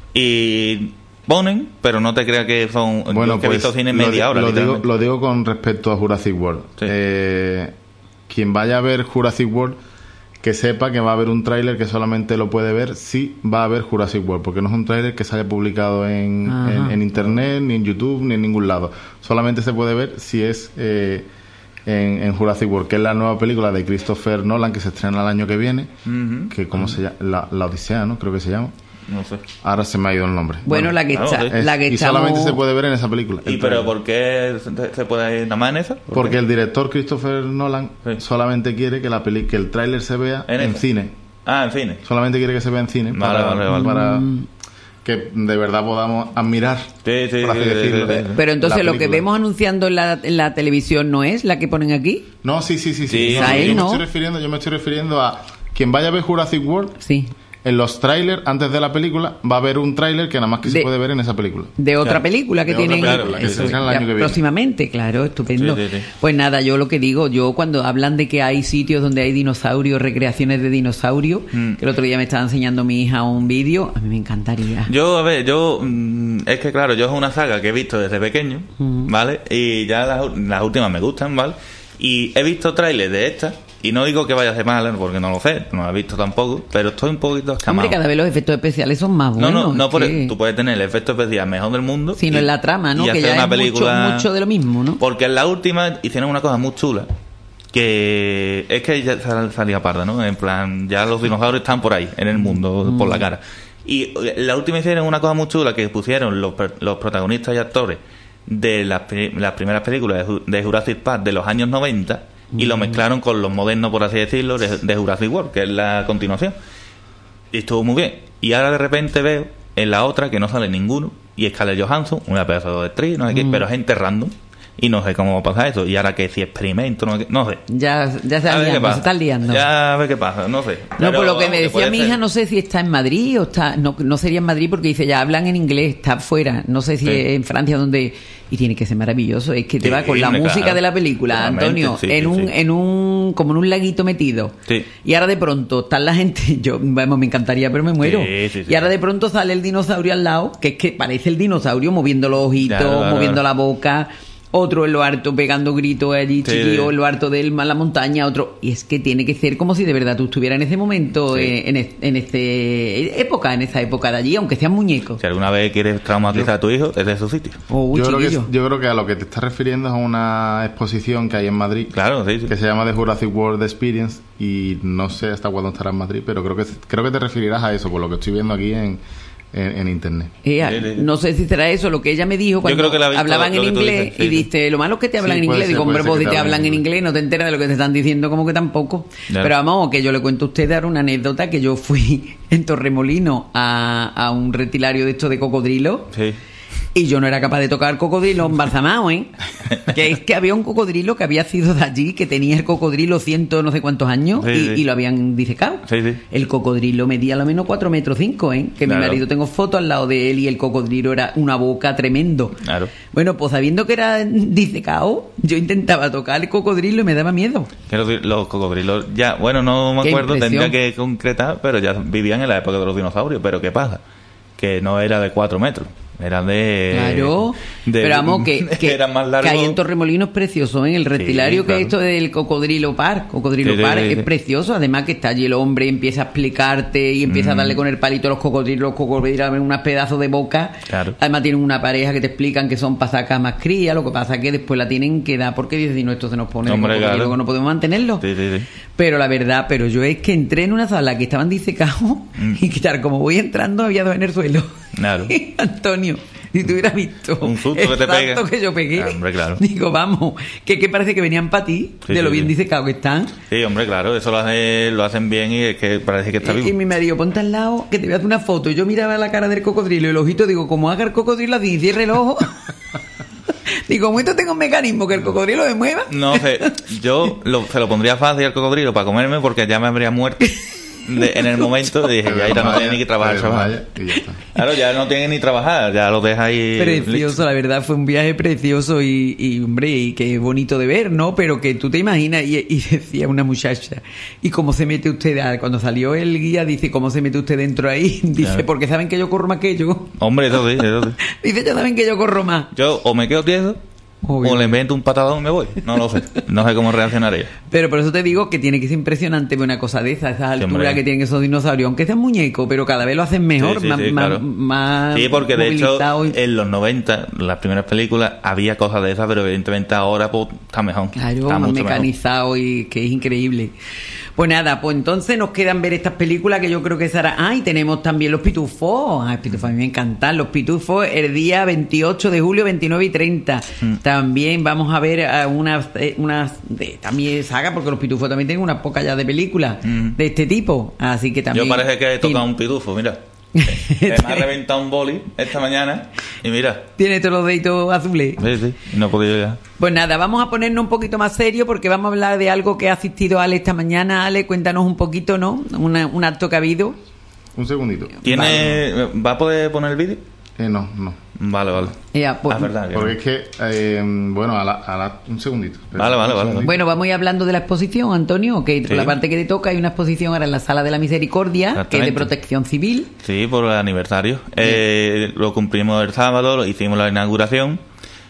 Y ponen, pero no te creas que son. Bueno, yo que he pues visto cine lo, media di- hora. lo digo, literalmente. lo digo con respecto a Jurassic World. Sí. Eh, quien vaya a ver Jurassic World, que sepa que va a haber un tráiler que solamente lo puede ver si va a ver Jurassic World, porque no es un tráiler que se haya publicado en, Ajá. en, en internet, ni en YouTube, ni en ningún lado. Solamente se puede ver si es eh, en, en Jurassic World, que es la nueva película de Christopher Nolan que se estrena el año que viene, Ujú. que como se llama, la, la Odisea, ¿no? Creo que se llama. No sé. Ahora se me ha ido el nombre. Bueno, la que claro, está, sí. Es- la que y estamos- solamente se puede ver en esa película. ¿Y el pero tráiler. por qué se, se puede ir nada más en esa? ¿Por Porque qué? el director Christopher Nolan Sí. solamente quiere que la peli que el tráiler se vea ¿En en, esa? cine. Ah, en cine. Solamente quiere que se vea en cine Vale, para, vale, vale. para que de verdad podamos admirar. Sí, sí, por así sí, sí, decirlo, sí, de- sí. Pero entonces la lo que película. vemos anunciando en la, en la televisión no es la que ponen aquí. No, sí, sí, sí, sí. Sí, No, a yo él me no. estoy refiriendo, yo me estoy refiriendo a quien vaya a ver Jurassic World. Sí. En los trailers, antes de la película, va a haber un tráiler que nada más que De- se puede ver en esa película. De otra Claro. película que De otra tienen película que se eso, estrena el ya año que viene. próximamente, claro, estupendo. Sí, sí, sí. Pues nada, yo lo que digo, yo cuando hablan de que hay sitios donde hay dinosaurios, recreaciones de dinosaurios, Mm. que el otro día me estaba enseñando mi hija un vídeo, a mí me encantaría. Yo, a ver, yo. mm, es que claro, yo es una saga que he visto desde pequeño, Ujú. ¿vale? Y ya las, las últimas me gustan, ¿vale? Y he visto trailers de estas, y no digo que vaya a ser mala, porque no lo sé, no lo he visto tampoco, pero estoy un poquito escamado. Hombre, cada vez los efectos especiales son más No, buenos. no, no, es por que- tú puedes tener el efecto especial mejor del mundo. sino y- en la trama, ¿no? y Que hacer ya una es mucho, película- mucho de lo mismo, ¿no? Porque en la última hicieron una cosa muy chula, que es que ya sal- salía parda, ¿no? En plan, ya los dinosaurios están por ahí, en el mundo, por la cara. Y en la última hicieron una cosa muy chula, que pusieron los, per- los protagonistas y actores de las, pri- las primeras películas de, Ju- de Jurassic Park de los años noventa y lo mezclaron con los modernos, por así decirlo, de, de Jurassic World, que es la continuación. Y estuvo muy bien. Y ahora de repente veo en la otra que no sale ninguno. Y es Scarlett Johansson, una pedazo de actriz, no sé qué, Mm. pero gente random. Y no sé cómo va a pasar eso. Y ahora que si experimento, no sé qué, no sé. Ya, ya se, A ver qué liando, pasa. se están liando. Ya a ver qué pasa, no sé. No, Pero, por lo que vamos, me decía puede mi ser. hija, no sé si está en Madrid o está... No, no sería en Madrid porque dice, ya hablan en inglés, está fuera. No sé si Sí. es en Francia donde... Y tiene que ser maravilloso. Es que te Sí, va con la hombre, música claro. de la película, Totalmente, Antonio, sí, en sí, un sí. en un como en un laguito metido. Sí. Y ahora de pronto está la gente... Yo, vamos, me encantaría, pero me muero. Sí, sí, sí. Y ahora de pronto sale el dinosaurio al lado, que es que parece el dinosaurio moviendo los ojitos, Claro, claro, moviendo claro. la boca... Otro en lo harto pegando gritos allí, Sí, chiquillo, sí. en lo harto de la montaña, otro. Y es que tiene que ser como si de verdad tú estuvieras en ese momento, Sí. eh, en, es- en este época, en esa época de allí, aunque sean muñecos. Si alguna vez quieres traumatizar a tu hijo, es de su sitio. Oh, yo, creo que, chiquillo. yo creo que a lo que te estás refiriendo es a una exposición que hay en Madrid. Claro, sí, sí. Que se llama The Jurassic World Experience y no sé hasta cuándo estará en Madrid, pero creo que creo que te referirás a eso, por lo que estoy viendo aquí en, en, en internet. Ea, Sí, sí, sí. no sé si será eso lo que ella me dijo cuando creo que la he visto, hablaban lo en que tú inglés dices, sí, y sí. dice, lo malo es que te hablan Sí, en puede inglés. ser, Digo, hombre, puede pues ser si que te te hablan hablen en en inglés no te enteras de lo que te están diciendo, como que tampoco. Claro. Pero vamos, que yo le cuento a usted dar una anécdota que yo fui en Torremolino a, a un retilario de esto de cocodrilo. Sí. Y yo no era capaz de tocar cocodrilo embalsamado, ¿eh? Que es que había un cocodrilo que había sido de allí, que tenía el cocodrilo ciento no sé cuántos años Sí, y, sí. y lo habían disecado. Sí, sí. El cocodrilo medía a lo menos cuatro metros cinco, ¿eh? Que Claro. mi marido tengo fotos al lado de él y el cocodrilo era una boca tremendo. Claro. Bueno, pues sabiendo que era disecado, yo intentaba tocar el cocodrilo y me daba miedo. Que los, los cocodrilos ya, bueno, no me Qué acuerdo, impresión. tendría que concretar, pero ya vivían en la época de los dinosaurios. Pero ¿qué pasa? Que no era de cuatro metros, era de... Claro, de- pero vamos, que, que, era más largo. que hay en Torremolinos precioso, en el reptilario, que claro. es esto del cocodrilo par, cocodrilo Sí, sí, par, sí, es sí. precioso, además que está allí el hombre, empieza a explicarte y empieza a Mm. darle con el palito a los cocodrilos, los cocodrilos abren unos pedazos de boca, Claro. además tienen una pareja que te explican que son para sacar más cría, lo que pasa es que después la tienen que dar, porque dices, si no, esto se nos pone Hombre, de cocodrilo, claro. que no podemos mantenerlo. Sí, sí, sí. Pero la verdad, pero yo es que entré en una sala que estaban disecados Mm. y que tal como voy entrando había dos en el suelo. Claro. Antonio, si tú hubieras visto Un susto que te el pega. salto que yo pegué, Ah, hombre, claro. digo, vamos, que, que parece que venían para ti, Sí, de lo sí, bien sí. disecados que están. Sí, hombre, claro, eso lo, hace- lo hacen bien y es que parece que está Y, y vivo. mi marido, ponte al lado, que te voy a hacer una foto. Y yo miraba la cara del cocodrilo y el ojito, digo, como haga el cocodrilo así y cierre el ojo. Digo, como esto tengo un mecanismo que el cocodrilo me mueva. No sé, yo lo- se lo pondría fácil al cocodrilo para comerme porque ya me habría muerto de- en el momento. Y dije, ya ahora no tiene ni que trabajar. Te chaval. desmayas y ya está. Claro, ya no tiene ni trabajar, ya lo deja ahí. Precioso, listo. la verdad, fue un viaje precioso y, y, hombre, y qué bonito de ver, ¿no? Pero que tú te imaginas, y, y decía una muchacha, ¿y cómo se mete usted? Ah, cuando salió el guía, dice, ¿cómo se mete usted dentro ahí? Dice, Claro. porque saben que yo corro más que ellos. Hombre, eso sí, eso sí. Dice, ya saben que yo corro más. Yo o me quedo tieso Obvio. o le invento un patadón y me voy. No lo sé. No sé cómo reaccionaría. Pero por eso te digo que tiene que ser impresionante ver una cosa de esa, esas Sí, alturas hombre. que tienen esos dinosaurios, aunque sean muñecos, pero cada vez lo hacen mejor, Sí, sí, más, sí, más, claro. más Sí, porque de hecho movilizado y- en los noventa, las primeras películas, había cosas de esas, pero evidentemente ahora pues, está mejor. Claro, está más mucho mejor. mecanizado y que es increíble. Pues nada, pues entonces nos quedan ver estas películas que yo creo que será. Ah, y tenemos también Los Pitufos. Ah, los Pitufos a mí me encantan. Los Pitufos el día veintiocho de julio, veintinueve y treinta. Mm. También vamos a ver a unas, eh, unas de, también saga, porque Los Pitufos también tienen unas pocas ya de películas Mm. de este tipo. Así que también. Yo parece que he tocado tiene- un pitufo, mira. Me ha reventado un boli esta mañana y mira. Tiene todos los deditos azules. Sí, sí, no he podido ya. Pues nada, vamos a ponernos un poquito más serio porque vamos a hablar de algo que ha asistido Ale esta mañana. Ale, cuéntanos un poquito, ¿no? Una- un acto que ha habido. Un segundito. ¿Tiene, ¿Va a poder poner el vídeo? Eh, no, no. Vale, vale. Ea, pues- Ah, verdad. que Porque no. es que, eh, bueno, a la, a la- un segundito. Vale, vale, Un vale. segundito. Bueno, vamos a ir hablando de la exposición, Antonio, que por Sí. la parte que te toca hay una exposición ahora en la Sala de la Misericordia, que es de Exactamente. protección civil. Sí, por el aniversario. Eh, lo cumplimos el sábado, lo hicimos la inauguración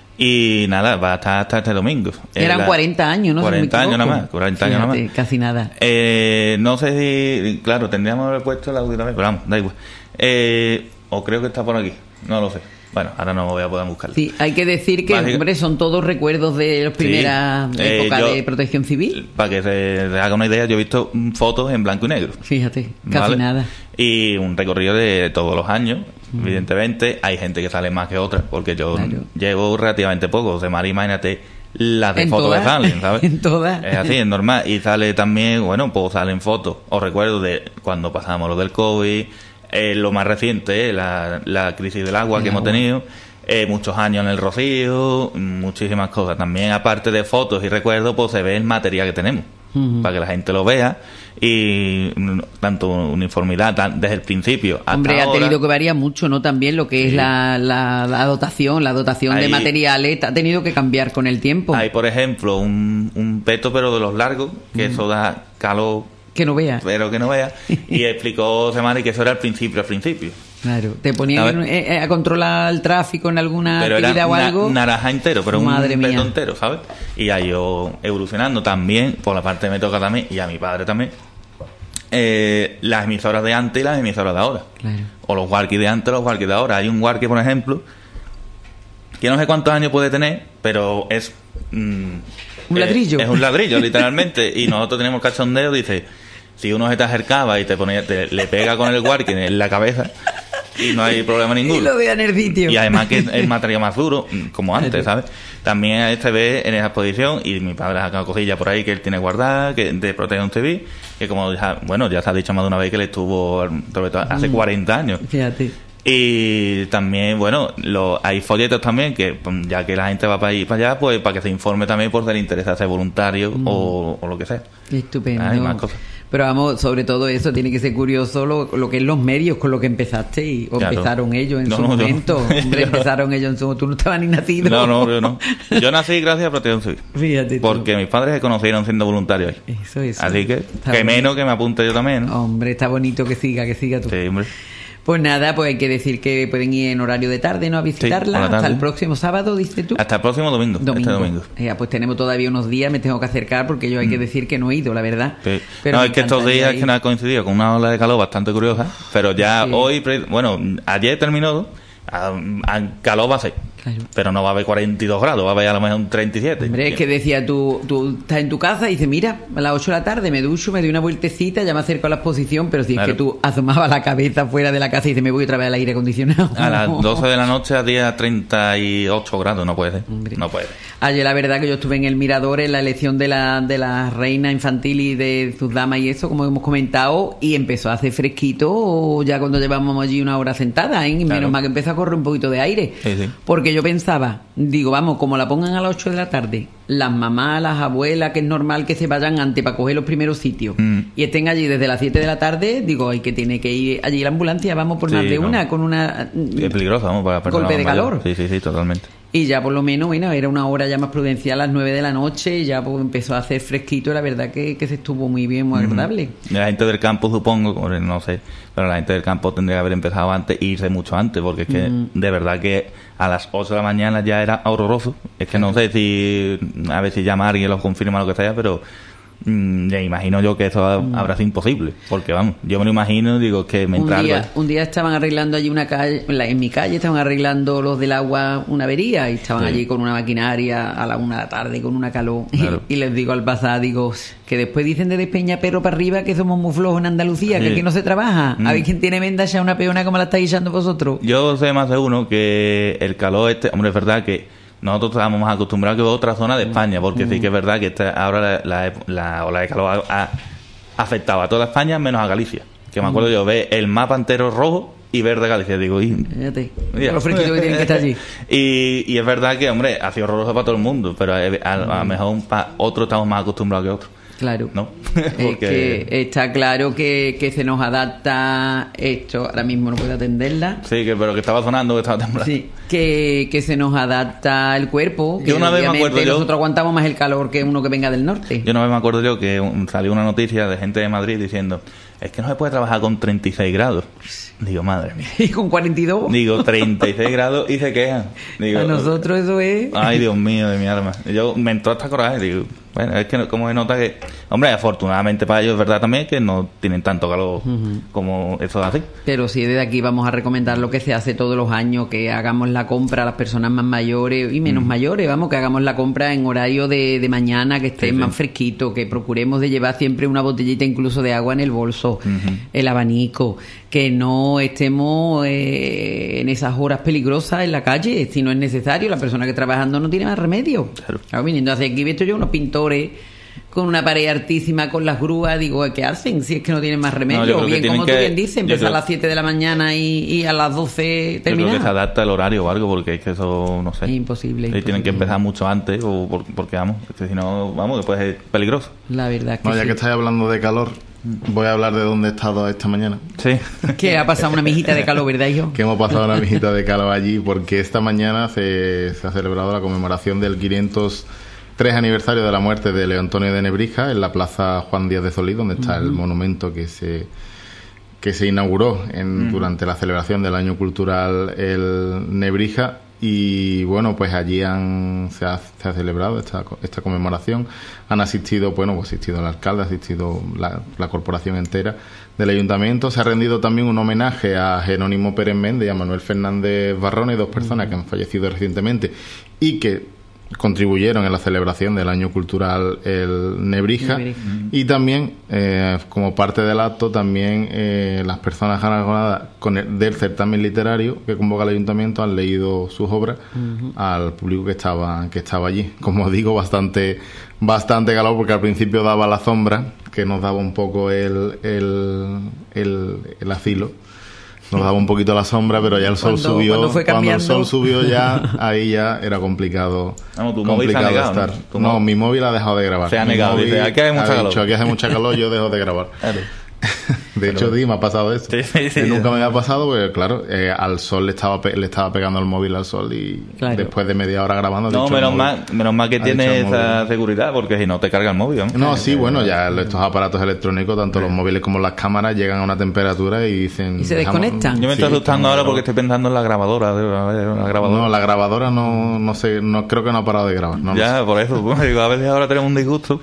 y nada, va a estar hasta este domingo. Eh, Eran la- cuarenta años, ¿no? Si no me cuarenta años equivoco. nada más, cuarenta años nada Fíjate, más. casi nada. Eh, no sé si, claro, tendríamos que haber puesto la última vez, pero vamos, da igual. Eh, o creo que está por aquí, no lo sé. Bueno, ahora no voy a poder buscarlo. Sí, hay que decir que, Básica- hombre, son todos recuerdos de las primeras Sí. Eh, épocas yo- de protección civil. Para que se se haga una idea, yo he visto mm, fotos en blanco y negro. Fíjate, casi ¿vale? nada. Y un recorrido de todos los años, evidentemente. Hay gente que sale más que otra, porque yo Claro. llevo relativamente poco. O sea, Mari, imagínate las de En fotos todas. que salen, ¿sabes? En todas. Es así, es normal. Y sale también, bueno, pues salen fotos. Os recuerdo de cuando pasamos lo del COVID, eh, lo más reciente, eh, la, la crisis del agua El que hemos agua. tenido, eh, muchos años en el Rocío, muchísimas cosas. También, aparte de fotos y recuerdos, pues se ve el material que tenemos, Ujú. para que la gente lo vea. Y mm, tanto uniformidad tan- desde el principio hasta Hombre, ha ahora. tenido que variar mucho, ¿no? También lo que es Sí. la, la, la dotación, la dotación de Ahí- materiales ha tenido que cambiar con el tiempo. Hay, por ejemplo, un, un peto, pero de los largos, que eso da calor, Que no veas. pero que no vea. Y explicó Semana que eso era al principio, al principio. Claro, te ponían A en- ver. eh, a controlar el tráfico en alguna Pero era actividad o na- algo. naranja entero, pero Madre un mía. peto entero, ¿sabes? Y ha ido evolucionando también, por la parte que me toca también, y a mi padre también, eh, las emisoras de antes y las emisoras de ahora. Claro. O los walkies de antes o los walkies de ahora. Hay un walkie, por ejemplo, que no sé cuántos años puede tener, pero es... mm, Un eh, ladrillo. Es un ladrillo, literalmente. Y nosotros tenemos cachondeo, dice, si uno se te acercaba y te ponía, te- le pega con el walkie en la cabeza y no hay problema Y ninguno. lo vean en el sitio. Y además que es el material más duro, como antes, ¿sabes? También se ve en esa exposición, y mi padre ha sacado cosillas por ahí que él tiene guardadas, que de Protección T V, que como ya, bueno, ya se ha dicho más de una vez que le estuvo sobre todo, hace cuarenta años. Fíjate. Y también, bueno, lo, hay folletos también que, pues, ya que la gente va para ahí para allá, pues para que se informe también por si le interesa ser voluntario o, o lo que sea. Qué estupendo. Hay más cosas. Pero vamos, sobre todo eso, tiene que ser curioso lo, lo que es los medios con lo que empezaste y, o Claro. empezaron ellos en No, su no, yo no. momento. Hombre, Yo no. empezaron ellos en su momento. Tú no estabas ni nacido. No, no, yo no. Yo nací gracias a Protección Civil. Fíjate tú. Porque mis padres se conocieron siendo voluntarios ahí. Eso, eso. Así que, Está que bonito. menos que me apunte yo también, ¿no? Hombre, está bonito que siga, que siga tú. Sí, hombre. Pues nada, pues hay que decir que pueden ir en horario de tarde, ¿no? A visitarla. por la Hasta tarde. el próximo sábado, dices tú. Hasta el próximo domingo. Domingo. Este domingo. Ya, pues tenemos todavía unos días, me tengo que acercar porque yo hay que decir que no he ido, la verdad. Sí. Pero no, me es que estos encantaría días ir. que no ha coincidido con una ola de calor bastante curiosa, pero ya Sí. hoy, pre- bueno, ayer terminó, a, a calor va a ser, Claro. pero no va a haber cuarenta y dos grados, va a haber a lo mejor un treinta y siete. Hombre, es que decía tú, tú estás en tu casa y dices, mira, a las ocho de la tarde me ducho, me doy una vueltecita, ya me acerco a la exposición, pero si Claro. es que tú asomabas la cabeza fuera de la casa y dices, me voy otra vez al aire acondicionado. A las doce de la noche a día treinta y ocho grados, no puede ser. Hombre. No puede. Ayer la verdad que yo estuve en el Mirador en la elección de la, de la reina infantil y de sus damas y eso, como hemos comentado, y empezó a hacer fresquito ya cuando llevamos allí una hora sentada, ¿eh? Y Claro. menos mal que empezó a correr un poquito de aire. Sí, sí. Porque yo pensaba, digo, vamos, como la pongan a las ocho de la tarde, las mamás, las abuelas, que es normal que se vayan antes para coger los primeros sitios Mm. y estén allí desde las siete de la tarde, digo, ay, que tiene que ir allí la ambulancia, vamos por Sí, más de no. una, con una... Es peligroso, vamos, para personas Golpe de mayores. calor. Sí, sí, sí, totalmente. Y ya por lo menos, bueno, era una hora ya más prudencial a las nueve de la noche y ya pues empezó a hacer fresquito y la verdad que, que se estuvo muy bien, muy agradable. Y la gente del campo, supongo, hombre, no sé, pero la gente del campo tendría que haber empezado antes e irse mucho antes, porque es que de verdad que a las ocho de la mañana ya era horroroso. Es que no sé si, a ver si llama a alguien, los confirma lo que sea, pero mm, ya imagino yo que eso ha- habrá sido imposible, porque vamos, yo me lo imagino, digo, que me Un entra algo día, ahí. un día estaban arreglando allí una calle, en la- en mi calle estaban arreglando los del agua una avería y estaban Sí. allí con una maquinaria a la una de la tarde con una calor. Claro. Y les digo al pasar, digo, que después dicen de Despeña perro para arriba que somos muy flojos en Andalucía, que Sí. aquí no se trabaja. A Mm. ver quién tiene venda ya una peona como la estáis echando vosotros. Yo sé más de uno que el calor este, hombre, es verdad que nosotros estamos más acostumbrados que otra zona de España, porque sí que es verdad que esta, ahora la, la, la ola de calor ha, ha afectado a toda España menos a Galicia. Que me acuerdo yo, ve el mapa entero rojo y verde Galicia. Digo, y, Fíjate, mira. los fresquitos que tienen que estar allí. y, y es verdad que, hombre, ha sido horroroso para todo el mundo, pero a, a- a lo mejor para otros estamos más acostumbrados que otros. Claro. ¿No? Es Porque- que está claro que, que se nos adapta esto. Ahora mismo no puedo atenderla. Sí, que, pero que estaba sonando, que estaba temblando. Sí, que, que se nos adapta el cuerpo. Que Yo una vez me obviamente acuerdo yo- nosotros aguantamos más el calor que uno que venga del norte. Yo no me acuerdo yo que un- salió una noticia de gente de Madrid diciendo, es que no se puede trabajar con treinta y seis grados. Digo, madre mía. Y con cuarenta y dos. Digo, treinta y seis grados y se quejan. Digo, A nosotros eso es. ay, Dios mío, de mi alma. Yo me entró hasta coraje. Digo, bueno, es que no- como se nota que, hombre, afortunadamente para ellos es verdad también que no tienen tanto calor como eso así. Pero sí, desde aquí vamos a recomendar lo que se hace todos los años, que hagamos la compra a las personas más mayores y menos mayores, vamos, que hagamos la compra en horario de, de mañana, que esté Sí, sí. más fresquito, que procuremos de llevar siempre una botellita incluso de agua en el bolso fotos, uh-huh. el abanico, que no estemos eh, en esas horas peligrosas en la calle, si no es necesario. La persona que trabajando no tiene más remedio. Claro. Claro, viniendo hacia aquí, he visto yo unos pintores con una pared altísima, con las grúas, digo, ¿qué hacen? Si es que no tienen más remedio. No, o bien, como que, tú bien dices, empezar creo, a las siete de la mañana y, y a las doce terminar. Yo creo que se adapta el horario o algo, porque es que eso, no sé. Es imposible. imposible. Tienen que empezar mucho antes, o por, porque vamos, si no, vamos, después es peligroso. La verdad es que no, ya sí. que estáis hablando de calor, voy a hablar de dónde he estado esta mañana. Sí. Que ha pasado una mijita de calor, ¿verdad, hijo? Que hemos pasado una mijita de calor allí, porque esta mañana se, se ha celebrado la conmemoración del quinientos tres aniversario de la muerte de Leo Antonio de Nebrija en la plaza Juan Díaz de Solís, donde está uh-huh. el monumento que se que se inauguró en, uh-huh. durante la celebración del año cultural el Nebrija. Y bueno, pues allí han, se, ha, se ha celebrado esta, esta conmemoración. Han asistido, bueno, pues ha asistido el alcalde, ha asistido la, la corporación entera del ayuntamiento. Se ha rendido también un homenaje a Jerónimo Pérez Méndez y a Manuel Fernández Barrone, dos personas uh-huh. que han fallecido recientemente y que contribuyeron en la celebración del año cultural el Nebrija. Nebrija. Y también eh, como parte del acto también eh, las personas galardonadas con el, del certamen literario que convoca el ayuntamiento han leído sus obras uh-huh. al público que estaba que estaba allí. Como digo, bastante bastante calor, porque al principio daba la sombra, que nos daba un poco el el, el, el asilo. Nos daba un poquito la sombra, pero ya el sol cuando, subió. Cuando, fue cuando el sol subió ya, ahí ya era complicado. Vamos, tu complicado móvil se ha negado, estar. ¿no? No, mi móvil ha dejado de grabar. Se ha mi negado, móvil dice, aquí hace mucha ha calor. Dicho, aquí hace mucha calor, yo dejo de grabar. Claro. De pero... hecho, sí, me ha pasado eso. Sí, sí, sí, nunca sí. me había pasado, porque claro, eh, al sol le estaba pe- le estaba pegando el móvil al sol y claro. después de media hora grabando... No, dicho, menos móvil, mal, menos mal que tiene esa seguridad, porque si no te carga el móvil. No, no sí, bueno, ya estos aparatos electrónicos, tanto los móviles como las cámaras, llegan a una temperatura y dicen... ¿Y se desconectan? Yo me estoy sí, asustando ahora porque estoy pensando en la grabadora. La grabadora. No, la grabadora no, no sé, no creo que no ha parado de grabar. No ya, por eso, pues, digo, a veces ahora tenemos un disgusto.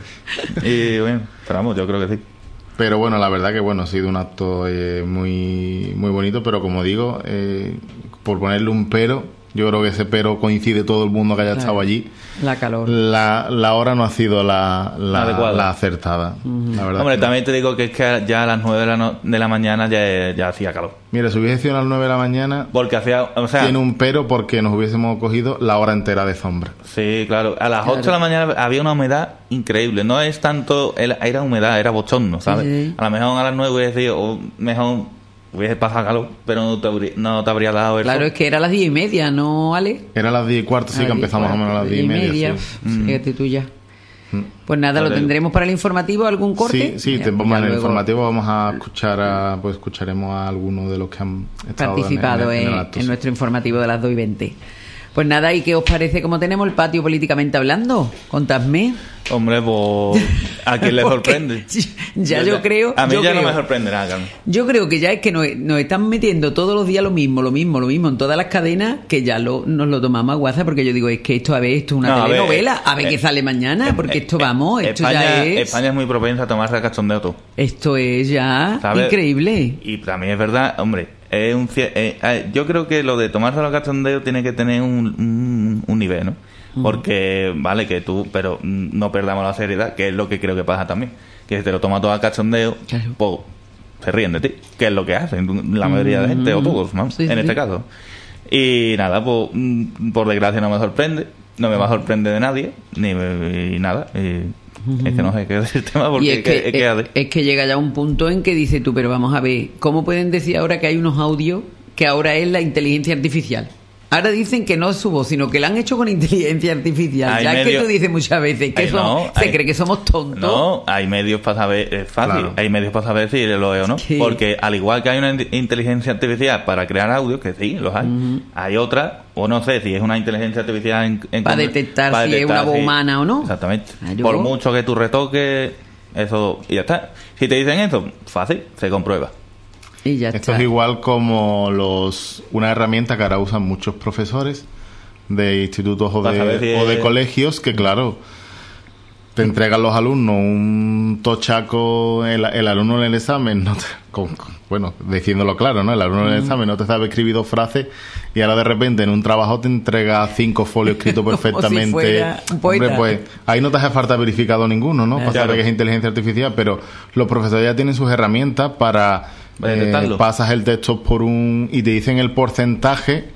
Y bueno, pero vamos, yo creo que sí. Pero bueno, la verdad que bueno, ha sido un acto eh, muy muy bonito, pero como digo, eh, por ponerle un pero, yo creo que ese pero coincide todo el mundo que haya claro. estado allí. La calor. La, la hora no ha sido la, la, la acertada. Uh-huh. La verdad. Hombre, también te digo que es que ya a las nueve de la, no, de la mañana ya, ya hacía calor. Mira, si hubiese sido a las nueve de la mañana... Porque hacía... O sea, tiene un pero porque nos hubiésemos cogido la hora entera de sombra. Sí, claro. A las claro. ocho de la mañana había una humedad increíble. No es tanto... Era humedad, era bochorno, ¿sabes? Sí. A lo mejor a las nueve hubiese sido... O mejor... Hubiese pasado calor, pero no te, habría, no te habría dado el Claro, sol. Es que era a las diez y media, ¿no, Ale? Era a las diez y cuarto, sí, a que empezamos más o menos a las diez y media. media. Sí. Mm. Fíjate tú ya. Mm. Pues nada, ¿lo tendremos para el informativo? ¿Algún corte? Sí, sí, ya, te, vamos en el luego... informativo vamos a escuchar a, pues escucharemos a algunos de los que han estado participado en, en, en, el acto, en sí. nuestro informativo de las dos y veinte. Pues nada, ¿y qué os parece cómo tenemos el patio políticamente hablando? Contadme. Hombre, pues ¿a quién le sorprende? Ya yo, yo creo... A mí yo ya creo, no me sorprende nada, Carmen. Yo creo que ya es que nos, nos están metiendo todos los días lo mismo, lo mismo, lo mismo en todas las cadenas, que ya lo, nos lo tomamos a guasa, porque yo digo, es que esto, a ver, esto es una no, telenovela, a ver, a ver eh, qué sale mañana, porque eh, esto, vamos, esto España, ya es... España es muy propensa a tomarse el cachondeo todo. Esto es ya ¿sabes? Increíble. Y también es verdad, hombre... Es un, eh, eh, yo creo que lo de tomarse los cachondeos tiene que tener un, un, un nivel, ¿no? Porque, uh-huh. vale, que tú, pero no perdamos la seriedad, que es lo que creo que pasa también. Que si te lo tomas todo a cachondeo, claro. pues se ríen de ti, que es lo que hacen la mayoría uh-huh. de gente, o todos, ¿no? Sí, en sí. este caso. Y nada, pues por desgracia no me sorprende, no me va a sorprender de nadie, ni, ni nada. Y, es que no sé qué es el tema porque es que, es, que es, es que llega ya un punto en que dice tú, pero vamos a ver, ¿cómo pueden decir ahora que hay unos audios que ahora es la inteligencia artificial? Ahora dicen que no es su voz, sino que la han hecho con inteligencia artificial. Hay ya medio... es que tú dices muchas veces que hay, somos, no, se hay... cree que somos tontos. No, hay medios para saber, es fácil, claro. hay medios para saber si lo es o no. Sí. Porque al igual que hay una inteligencia artificial para crear audios, que sí, los hay, uh-huh. hay otra, o no sé si es una inteligencia artificial en, en para detectar para si detectar, es una voz sí, humana o no. Exactamente. Ayudo. Por mucho que tú retoques, eso, y ya está. Si te dicen eso, fácil, se comprueba. Y ya Esto está. es igual como los una herramienta que ahora usan muchos profesores de institutos o de, si o de colegios que, claro, te entregan los alumnos un tochaco, el, el alumno en el examen, no te, con, con, bueno, diciéndolo claro, ¿no? El alumno en el examen no te sabe escribir dos frases y ahora de repente en un trabajo te entrega cinco folios escritos perfectamente. Como si fuera un poeta. Hombre, pues ahí no te hace falta verificado ninguno, ¿no? Para claro. saber que es inteligencia artificial, pero los profesores ya tienen sus herramientas para eh, pasas el texto por un y te dicen el porcentaje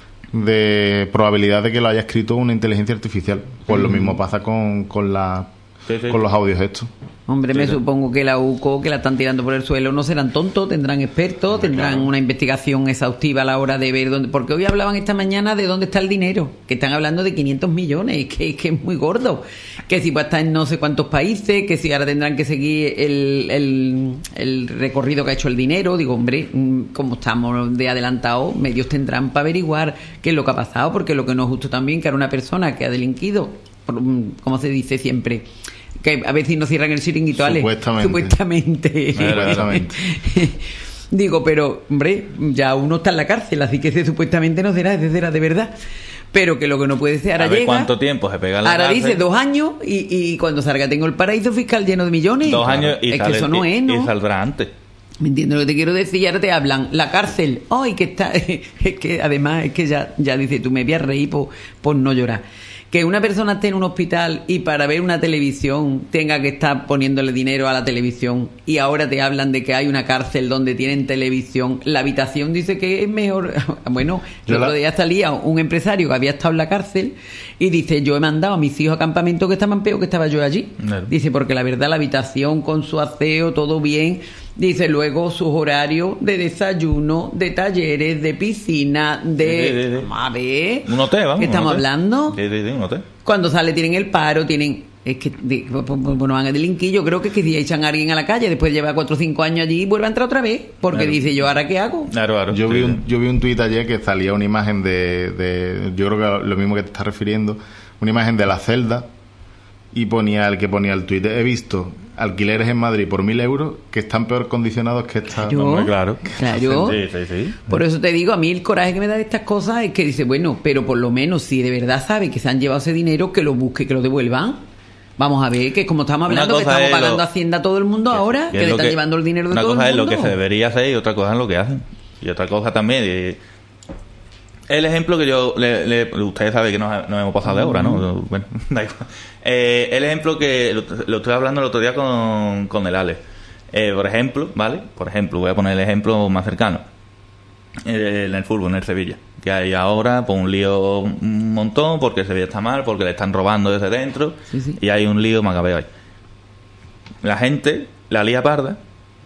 de probabilidad de que lo haya escrito una inteligencia artificial. Pues mm. lo mismo pasa con, con la sí, sí. con los audios estos. Hombre, sí, me sí. supongo que la U C O, que la están tirando por el suelo, no serán tontos, tendrán expertos, Hombre, tendrán claro. una investigación exhaustiva a la hora de ver dónde... Porque hoy hablaban esta mañana de dónde está el dinero, que están hablando de quinientos millones, que, que es muy gordo, que si va a estar en no sé cuántos países, que si ahora tendrán que seguir el, el, el recorrido que ha hecho el dinero. Digo, hombre, como estamos de adelantado, medios tendrán para averiguar qué es lo que ha pasado, porque lo que no es justo también que ahora una persona que ha delinquido, como se dice siempre... que a veces no cierran el chiringuito, ¿vale? Supuestamente. Supuestamente. Supuestamente. Digo, pero, hombre, ya uno está en la cárcel, así que ese supuestamente no será, ese será de verdad. Pero que lo que no puede ser, ahora a ver llega... ¿cuánto tiempo se pega en la Ahora cárcel? dice dos años y, y cuando salga tengo el paraíso fiscal lleno de millones. Dos años y, es sale, que eso no y, es, ¿no? y saldrá antes. ¿Me entiendes lo que te quiero decir? Y ahora te hablan, la cárcel, ¡ay, que está! Es que además es que ya, ya dice, tú me voy a reír por, por no llorar. Que una persona esté en un hospital y para ver una televisión tenga que estar poniéndole dinero a la televisión y ahora te hablan de que hay una cárcel donde tienen televisión, la habitación dice que es mejor. Bueno, el otro día salía un empresario que había estado en la cárcel y dice, yo he mandado a mis hijos a campamento que estaban peor que estaba yo allí. Claro. Dice, porque la verdad la habitación con su aseo, todo bien. Dice, luego sus horarios de desayuno, de talleres, de piscina, de... de, de, de. Vamos a ver. Un hotel, vamos. ¿Qué estamos hotel. hablando? De, de, de, un hotel. Cuando sale tienen el paro, tienen... Es que de, bueno, van a delinquir. Yo creo que es que si echan a alguien a la calle, después lleva cuatro o cinco años allí y vuelve a entrar otra vez. Porque claro. dice, ¿yo ahora qué hago? Claro, claro. Yo, sí, vi sí. un, yo vi un tuit ayer que salía una imagen de, de... Yo creo que lo mismo que te estás refiriendo. Una imagen de la celda y ponía el que ponía el tuit. He visto alquileres en Madrid por mil euros que están peor condicionados que esta. Claro, Hombre, claro. claro. Sí, sí, sí. Por eso te digo, a mí el coraje que me da de estas cosas es que dice, bueno, pero por lo menos si de verdad sabe que se han llevado ese dinero, que lo busque, que lo devuelvan. Vamos a ver, que como estamos hablando, que estamos pagando lo, Hacienda a todo el mundo que, ahora, que, que le están que, llevando el dinero de todo el mundo. Una cosa es lo que se debería hacer y otra cosa es lo que hacen. Y otra cosa también... Eh, el ejemplo que yo... Le, le, ustedes saben que nos, nos hemos pasado de hora, ¿no? Bueno, da igual. Eh, el ejemplo que... Lo, lo estuve hablando el otro día con, con el Ale. Eh, por ejemplo, ¿vale? Por ejemplo, voy a poner el ejemplo más cercano. Eh, en el fútbol, en el Sevilla. Que hay ahora pues, un lío un montón porque el Sevilla está mal, porque le están robando desde dentro. Sí, sí. Y hay un lío macabeo ahí. La gente la lía parda.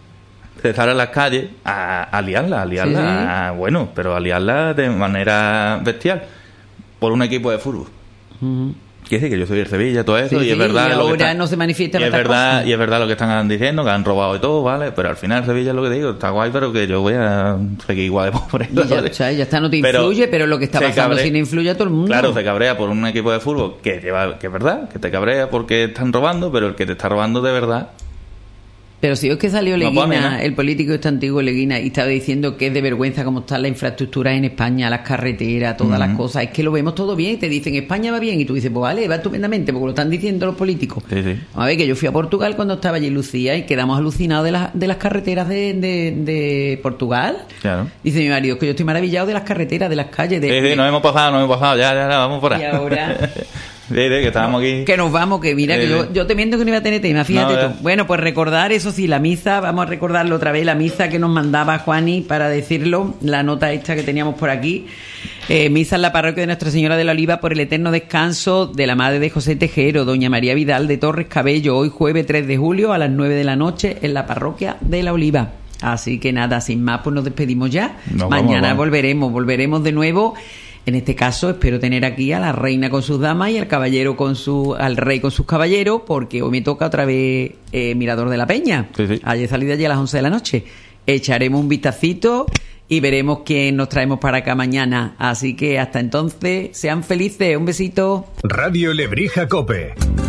Se sale a las calles a, a liarla, a liarla, sí, sí. A, bueno, pero a liarla de manera bestial por un equipo de fútbol. Uh-huh. Quiere decir que yo soy del Sevilla, todo eso, sí, y es sí, verdad. Y lo ahora que está, no se manifiesta y es verdad, cosas. Y es verdad lo que están diciendo, que han robado y todo, ¿vale? Pero al final Sevilla es lo que te digo, está guay, pero que yo voy a seguir igual de pobre. Ya, o sea, ya está, no te influye, pero, pero lo que está pasando sí no influye a todo el mundo. Claro, se cabrea por un equipo de fútbol que lleva, que es verdad, que te cabrea porque están robando, pero el que te está robando de verdad. Pero si es que salió Leguina, no pone, ¿no? El político este antiguo Leguina, y estaba diciendo que es de vergüenza cómo están las infraestructuras en España, las carreteras, todas uh-huh. las cosas. Es que lo vemos todo bien, te dicen España va bien, y tú dices, pues vale, va estupendamente, porque lo están diciendo los políticos. Sí, sí. A ver, que yo fui a Portugal cuando estaba allí Lucía y quedamos alucinados de, la, de las carreteras de, de, de Portugal. Claro. Dice mi marido, que yo estoy maravillado de las carreteras, de las calles. De, sí, sí, de... nos hemos pasado, nos hemos pasado, ya, ya, ya, vamos por ahí. Y ahora... Sí, sí, que estábamos aquí. Que nos vamos, que mira, sí, que yo, yo te miento que no iba a tener tema, fíjate no, tú. Bueno, pues recordar, eso sí, la misa, vamos a recordarlo otra vez, la misa que nos mandaba Juani para decirlo, la nota esta que teníamos por aquí. Eh, misa en la parroquia de Nuestra Señora de la Oliva por el eterno descanso de la madre de José Tejero, doña María Vidal de Torres Cabello, hoy jueves tres de julio a las nueve de la noche en la parroquia de la Oliva. Así que nada, sin más, pues nos despedimos ya. Nos Mañana vamos, vamos. volveremos, volveremos de nuevo. En este caso espero tener aquí a la reina con sus damas y al caballero con su, al rey con sus caballeros, porque hoy me toca otra vez eh, Mirador de la Peña. Sí, sí. Ayer salí de allí a las once de la noche. Echaremos un vistacito y veremos quién nos traemos para acá mañana. Así que hasta entonces, sean felices. Un besito. Radio Lebrija Cope.